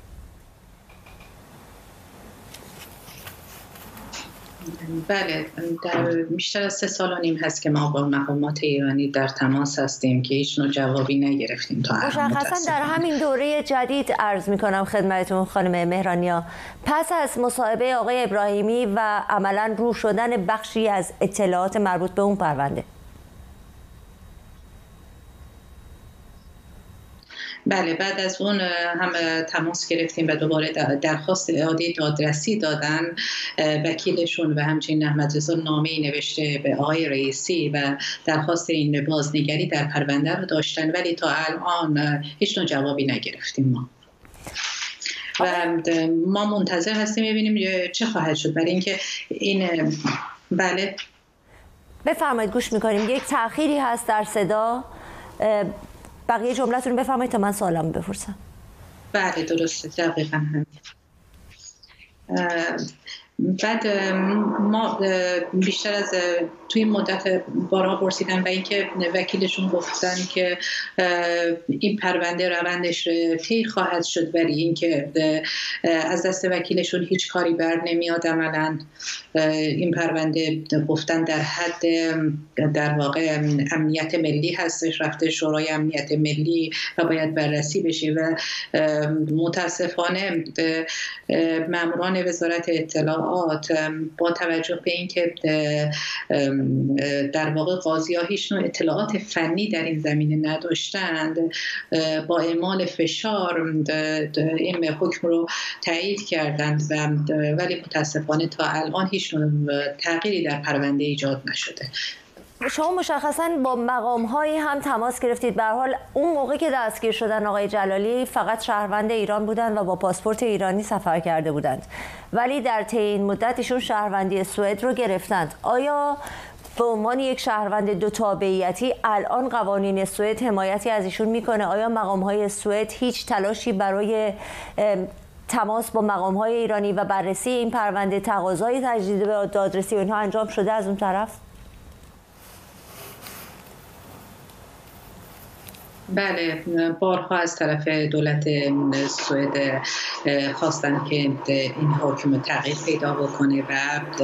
بله، در بیشتر از 3.5 سال هست که ما با مقامات ایرانی در تماس هستیم که هیچ نوع جوابی نگرفتیم تا الان. مشخصا در همین دوره جدید عرض میکنم خدمتتون خانم مهرانیا، پس از مصاحبه آقای ابراهیمی و عملا رو شدن بخشی از اطلاعات مربوط به اون پرونده، بله، بعد از اون هم تماس گرفتیم و دوباره درخواست اعاده دادرسی دادن. وکیلشون و همچنین احمدرضا نامه‌ای نوشته به آقای رئیسی و درخواست این بازنگری در پرونده رو داشتن، ولی تا الان هیچ نوع جوابی نگرفتیم ما. و ما منتظر هستیم ببینیم چه خواهد شد، برای اینکه این بله بفرمایید گوش میکنیم. یک تأخیری هست در صدا، بقیه جملتون بفرمایید تا من سوالم بپرسم. بله درسته، دقیقا همین. بعد ما بیشتر از توی مدت بارها پرسیدن و اینکه وکیلشون گفتن که این پرونده روندش طی خواهد شد، ولی اینکه از دست وکیلشون هیچ کاری بر نمیاد. عملاً این پرونده گفتن در حد در واقع امنیت ملی هستش، رفته شورای امنیت ملی و باید بررسی بشه و متاسفانه ماموران وزارت اطلاعات با توجه به اینکه در واقع قاضی‌ها هیچ نوع اطلاعات فنی در این زمینه نداشتند، با اعمال فشار این حکم رو تایید کردند ولی متاسفانه تا الان هیچ نوع تغییری در پرونده ایجاد نشده. شما مشخصاً با مقام‌هایی هم تماس گرفتید. به هر حال اون موقع که دستگیر شدن آقای جلالی فقط شهروند ایران بودند و با پاسپورت ایرانی سفر کرده بودند، ولی در طی این مدت ایشون شهروندی سوئد رو گرفتند. آیا به عنوان یک شهروند دو تابعیتی الان قوانین سوئد حمایتی از ایشون میکنه؟ آیا مقام‌های سوئد هیچ تلاشی برای تماس با مقام‌های ایرانی و بررسی این پرونده، تقاضای تجدید دادرسی اونها انجام شده از اون طرف؟ بله، بارها از طرف دولت سوئد خواستن که این حکم تغییر پیدا بکنه و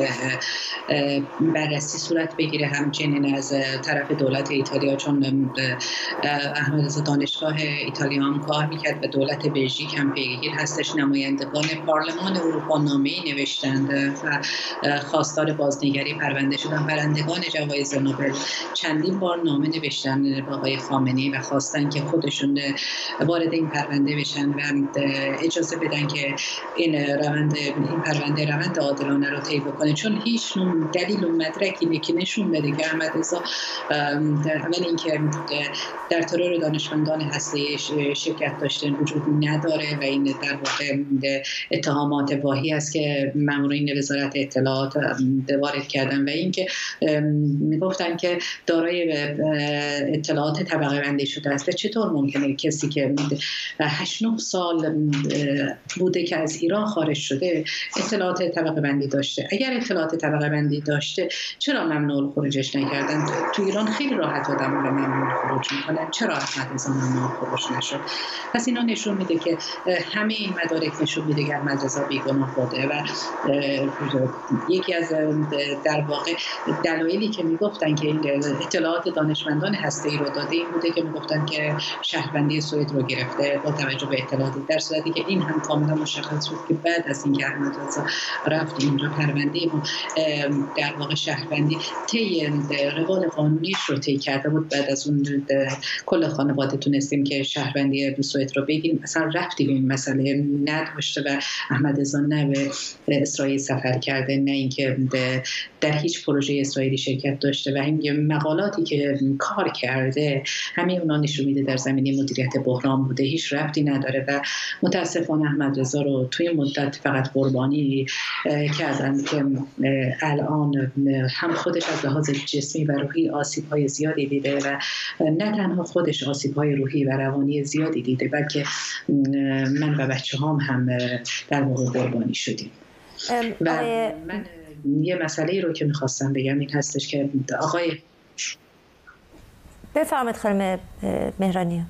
بررسی صورت بگیره. همچنین از طرف دولت ایتالیا، چون احمدرضا دانشگاه ایتالیا هم کار میکرد و دولت بلژیک هم پیگیر هستش، نمایندگان پارلمان اروپا نامه‌ای نوشتند و خواستار بازنگری پرونده شدن. برندگان جوایز نوبل چندین بار نامه نوشتن به آقای خامنه‌ای و خواستن که خودشون وارد این پرونده بشن و اجازه بدن که این پرونده روند عادلانه رو طی بکنه، چون هیچ نوع دلیل و مدرکی که نشون بده که احمد رضا اول اینکه در ترور دانشمندان هسته‌ای شرکت داشته وجود نداره و این در واقع اتهامات واهی است که مامورین وزارت اطلاعات وارد کردن و اینکه میگفتن که دارای اطلاعات طبقه بندی شده است. چطور ممکنه کسی که 8-9 سال بوده که از ایران خارج شده اطلاعات طبقه بندی داشته؟ اگر اطلاعات طبقه بندی داشته چرا ممنوع خروجش نکردن؟ تو ایران خیلی راحت آدم رو ممنوع خروج میکنن، چرا احمد رضا ممنوع خروج نشد؟ پس اینا نشون میده که همه این مدارک نشون میده که احمد رضا بیگناه بوده و یکی از در واقع دلایلی که میگفتن که این اطلاعات دانشمندان هسته‌ای رو داده این بوده که میگفتن که شهروندی سوئد رو گرفته با توجه به اطلاعاتی، در صورتی که این هم کاملا مشخص بود که بعد از اینکه احمد رضا رفت اینجا پرونده در واقع شهروندی طی روال قانونیش رو طی کرده بود. بعد از اون کل خانواده تونستیم که شهروندی سوئد رو بگیریم، اصلا رفتی به این مسئله نداشته و احمد رضا نه به اسرائیل سفر کرده نه اینکه در هیچ پروژه اسرائیلی شرکت داشته و این مقالاتی که کار کرده همه اونا نشون میده در زمینه مدیریت بحران بوده، هیچ ربطی نداره و متاسفانه احمد رضا رو توی مدت فقط قربانی کردن که الان هم خودش از لحاظ جسمی و روحی آسیب‌های زیادی دیده و نه تنها خودش آسیب‌های روحی و روانی زیادی دیده بلکه من و بچه‌هام هم در واقع قربانی شدیم. و من یه مسئله رو که میخواستم بگم این هستش که آقای بفرمایید خانم مهرانی.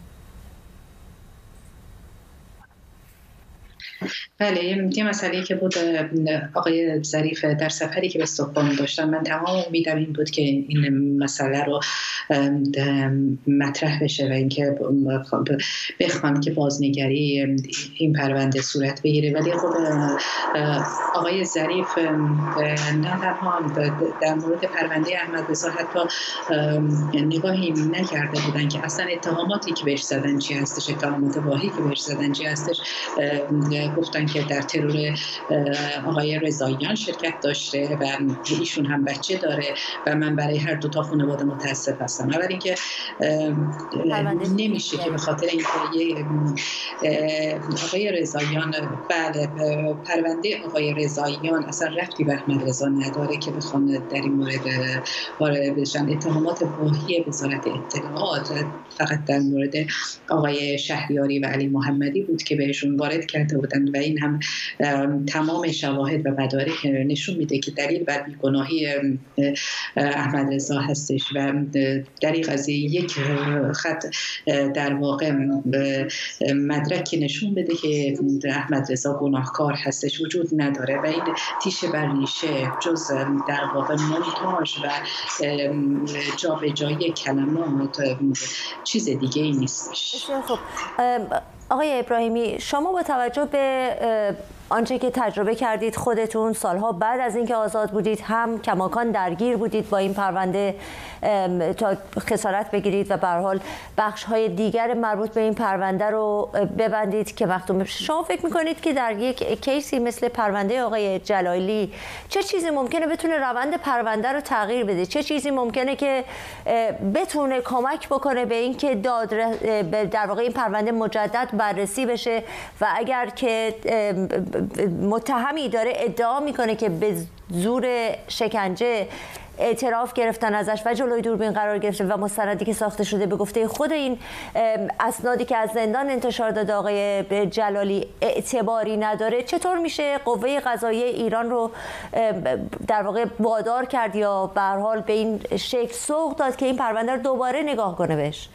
بله، یه مسئله که بود آقای ظریف در سفری که به استکهلم داشتن، من تمام امیدم این بود که این مسئله رو مطرح بشه و اینکه بخوان که بازنگری این پرونده صورت بگیره، ولی خب آقای ظریف نه تنها در مورد پرونده احمد رضا حتی نگاهی نکرده بودن که اصلا اتهاماتی که بهش زدن چی هستش، اتهامات واهی که بهش زدن چی هستش. گفتن که در ترور آقای رضاییان شرکت داشته و ایشون هم بچه داره و من برای هر دو تا خانواده متاسف هستم. اول اینکه نمیشه که به خاطر اینکه آقای رضاییان، بله پرونده آقای رضاییان اصلا ربطی به احمد رضا نداره که بخوان در این مورد وارد بشن. اتهامات واهی وزارت اطلاعات فقط در مورد آقای شهریاری و علی محمدی بود که بهشون وارد کرده بودن و این هم تمام شواهد و مدارک نشون میده که دلیل بر بیگناهی احمد رضا هستش و در این قضیه یک خط در واقع مدرکی نشون بده که احمد رضا گناهکار هستش وجود نداره و این تیشه بر ریشه جز در واقع مونتاژ و جابجایی کلمات چیز دیگه ای نیستش. خب آقای ابراهیمی، شما با توجه به آنچه که تجربه کردید خودتون سالها بعد از اینکه آزاد بودید، هم کماکان درگیر بودید با این پرونده تا خسارت بگیرید و به هر حال بخش‌های دیگر مربوط به این پرونده رو ببندید که مختوم بشه، شما فکر می‌کنید که در یک کیسی مثل پرونده آقای جلالی چه چیزی ممکنه بتونه روند پرونده رو تغییر بده؟ چه چیزی ممکنه که بتونه کمک بکنه به اینکه در واقع این پرونده مجدد بررسی بشه و اگر که متهمی داره ادعا میکنه که به زور شکنجه اعتراف گرفتن ازش و جلوی دوربین قرار گرفته و مستندی که ساخته شده به گفته خود این اسنادی که از زندان انتشار داده آقای جلالی اعتباری نداره، چطور میشه قوه قضاییه ایران رو در واقع وادار کرد یا به هر حال به این شکل سوق داد که این پرونده رو دوباره نگاه کنه بهش؟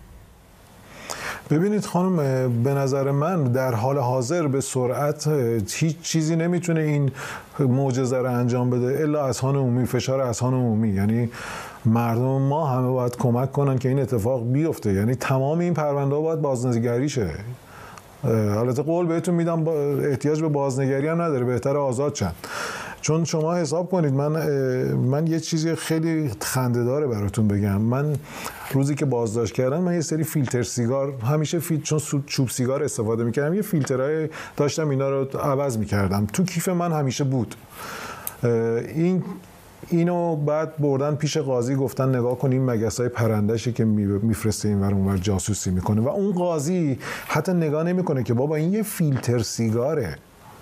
ببینید خانم، به نظر من در حال حاضر به سرعت هیچ چیزی نمیتونه این معجزه رو انجام بده الا اذهان عمومی، فشار اذهان عمومی. یعنی مردم ما همه باید کمک کنن که این اتفاق بیفته. یعنی تمام این پرونده ها باید بازنگری شه. البته قول بهتون میدم احتیاج به بازنگری هم نداره، بهتر آزاد شن. چون شما حساب کنید، من یه چیزی خیلی خنده‌داره براتون بگم. من روزی که بازداشت کردن، من یه سری فیلتر سیگار همیشه چون چوب سیگار استفاده می‌کردم، یه فیلترهای داشتم اینا رو عوض می‌کردم. تو کیف من همیشه بود. این اینو بعد بردن پیش قاضی، گفتن نگاه کن این مگسای پرنده‌شه که میفرسته اینور اونور جاسوسی میکنه و اون قاضی حتی نگاه نمیکنه که بابا این یه فیلتر سیگاره.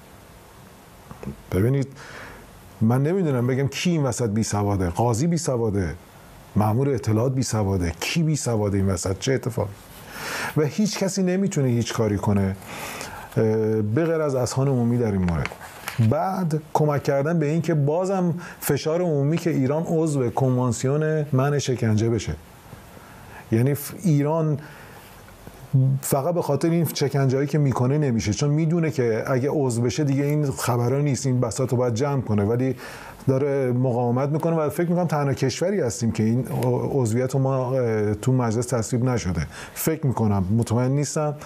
ببینید من نمیدونم بگم کی این وسط بی سواده، قاضی بی سواده، مأمور اطلاعات بی سواده، کی بی سواده این وسط، چه اتفاقی؟ و هیچ کسی نمیتونه هیچ کاری کنه به غیر از اذهان عمومی در این مورد. بعد کمک کردن به این که بازم فشار عمومی که ایران عضو کنوانسیون منع شکنجه بشه. یعنی ایران فقط به خاطر این شکنجه‌ای که میکنه نمیشه، چون میدونه که اگه عضو بشه دیگه این خبرها نیست، این بساطو باید جمع کنه، ولی داره مقاومت میکنه و فکر میکنم تنها کشوری هستیم که این عضویت ما تو مجلس تصویب نشده. فکر میکنم، مطمئن نیستم،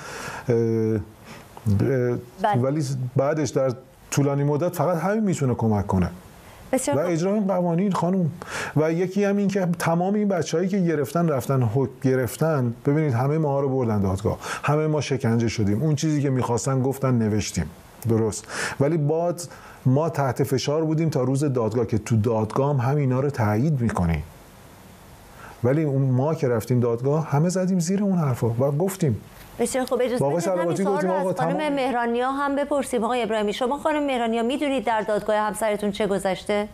ولی بعدش در طولانی مدت فقط همین میتونه کمک کنه و اجرای این قوانین خانم. و یکی هم این که تمام این بچه‌هایی که گرفتن رفتن حکم گرفتن، ببینید همه ما رو بردن دادگاه، همه ما شکنجه شدیم، اون چیزی که میخواستن گفتن نوشتیم، درست، ولی باز ما تحت فشار بودیم تا روز دادگاه که تو دادگاه هم اینا رو تایید میکنیم، ولی اون ما که رفتیم دادگاه همه زدیم زیر اون حرفا و گفتیم. بسیار خوب، اجازه بدید همین سوال رو از خانم مهرانیا هم بپرسیم. آقای ابراهیمی، شما خانم مهرانیا میدونید در دادگاه همسرتون چه گذشته؟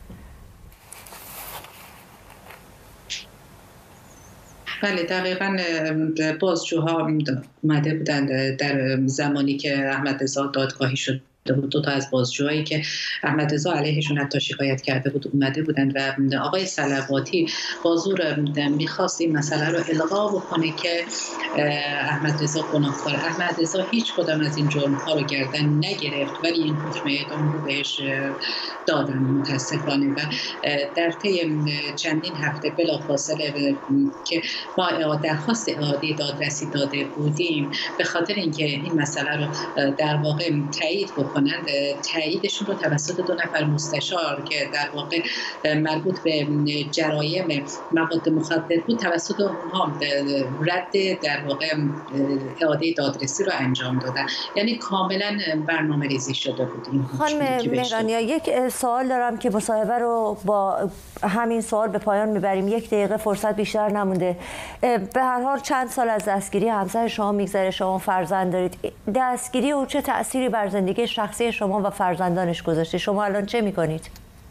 بله دقیقاً بازجوها اومده بودند در زمانی که احمد رضا دادگاهی شد. دو تا از بازجوهایی که احمد رضا علیهشون حتی شکایت کرده بود اومده بودند و آقای صلواتی با زور میخواست این مسئله رو الغا بکنه که احمد رضا گناهکار. احمد رضا هیچ کدام از این جرم‌ها رو گردن نگرفت، ولی این حکم اعدام رو بهش دادن متاسفانه. و در طی چندین هفته بلافاصله که ما درخواست اعاده دادرسی داده بودیم به خاطر اینکه این مسئله رو در واقع تایید کنند، تاییدشون رو توسط 2 نفر مستشار که در واقع مربوط به جرایم مواد مخدر بود توسط اونها رد در واقع اعاده دادرسی رو انجام دادن. یعنی کاملا برنامه ریزی شده بود. خانم مهرانیا، یک سوال دارم که مصاحبه رو با همین سوال به پایان میبریم، 1 دقیقه فرصت بیشتر نمونده. به هر حال چند سال از دستگیری همسر شما میگذره، شما فرزند دارید، دستگیری او چه تأثیری بر زندگی شخصی شما و فرزندانش گذاشته؟ شما الان چه میکنید؟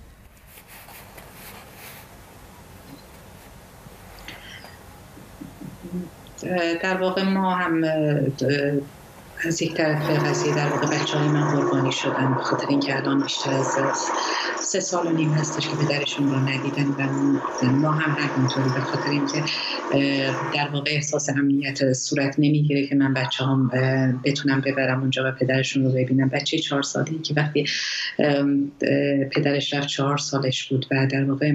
در واقع ما هم از یک طرف قضیه در واقع بچه‌های من قربانی شدن به خاطر اینکه الان بیشتر از 3.5 سال هستش که پدرشون رو ندیدن و ما هم همینطوری به خاطر اینکه در واقع احساس امنیت صورت نمیگیره که من بچه‌هام بتونم ببرم اونجا و پدرشون رو ببینم. بچه 4 سالی که وقتی پدرش رفت 4 سالش بود و در واقع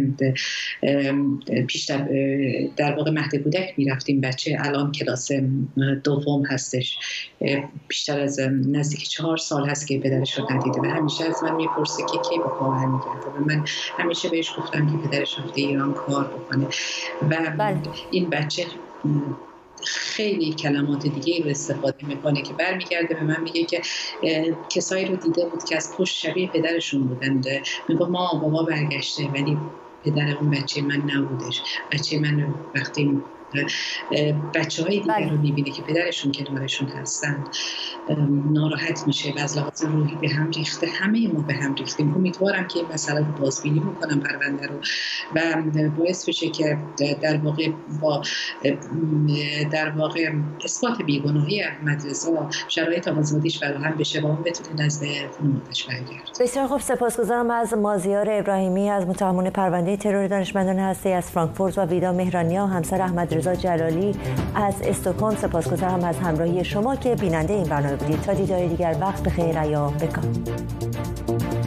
بیشتر در واقع مهد کودک میرفتیم، بچه الان کلاس 2 هستش، بیشتر از نزدیک 4 سال هست که پدرش رو ندیده و همیشه از من میپرسه که کی با پا برمیگرده و من همیشه بهش گفتم که پدرش رفته ایران کار بکنه و این بچه خیلی کلمات دیگه رو استفاده میکنه که برمیگرده به من میگه که کسایی رو دیده بود که از پشت شبیه پدرشون بودند، میگه ما بابا برگشته ولی پدر اون بچه من نبودش. بچه من وقتی بچه‌های دیگر رو می‌بینه که پدرشون کنارشون هستن ناراحت میشه و از لحاظ روحی به هم ریخته. همه ما به هم ریختیم. امیدوارم که این مسئله رو بازبینی بکنم پرونده رو و باعث بشه که در واقع با در واقع اثبات بیگناهی احمد رضا شرایط آزادیش فراهم بشه و اون بتونه نزد خانواده‌اش برگرده. بسیار خوب، سپاسگزارم از مازیار ابراهیمی از متهمان پرونده ترور دانشمندان هسته‌ای از فرانکفورت و ویدا مهرانیا همسر احمد رضا جلالی از استکهلم. سپاسگزارم از همراهی شما که بیننده این برنامه بودید. تا دیدار دیگر، وقت بخیر، ایام بکام.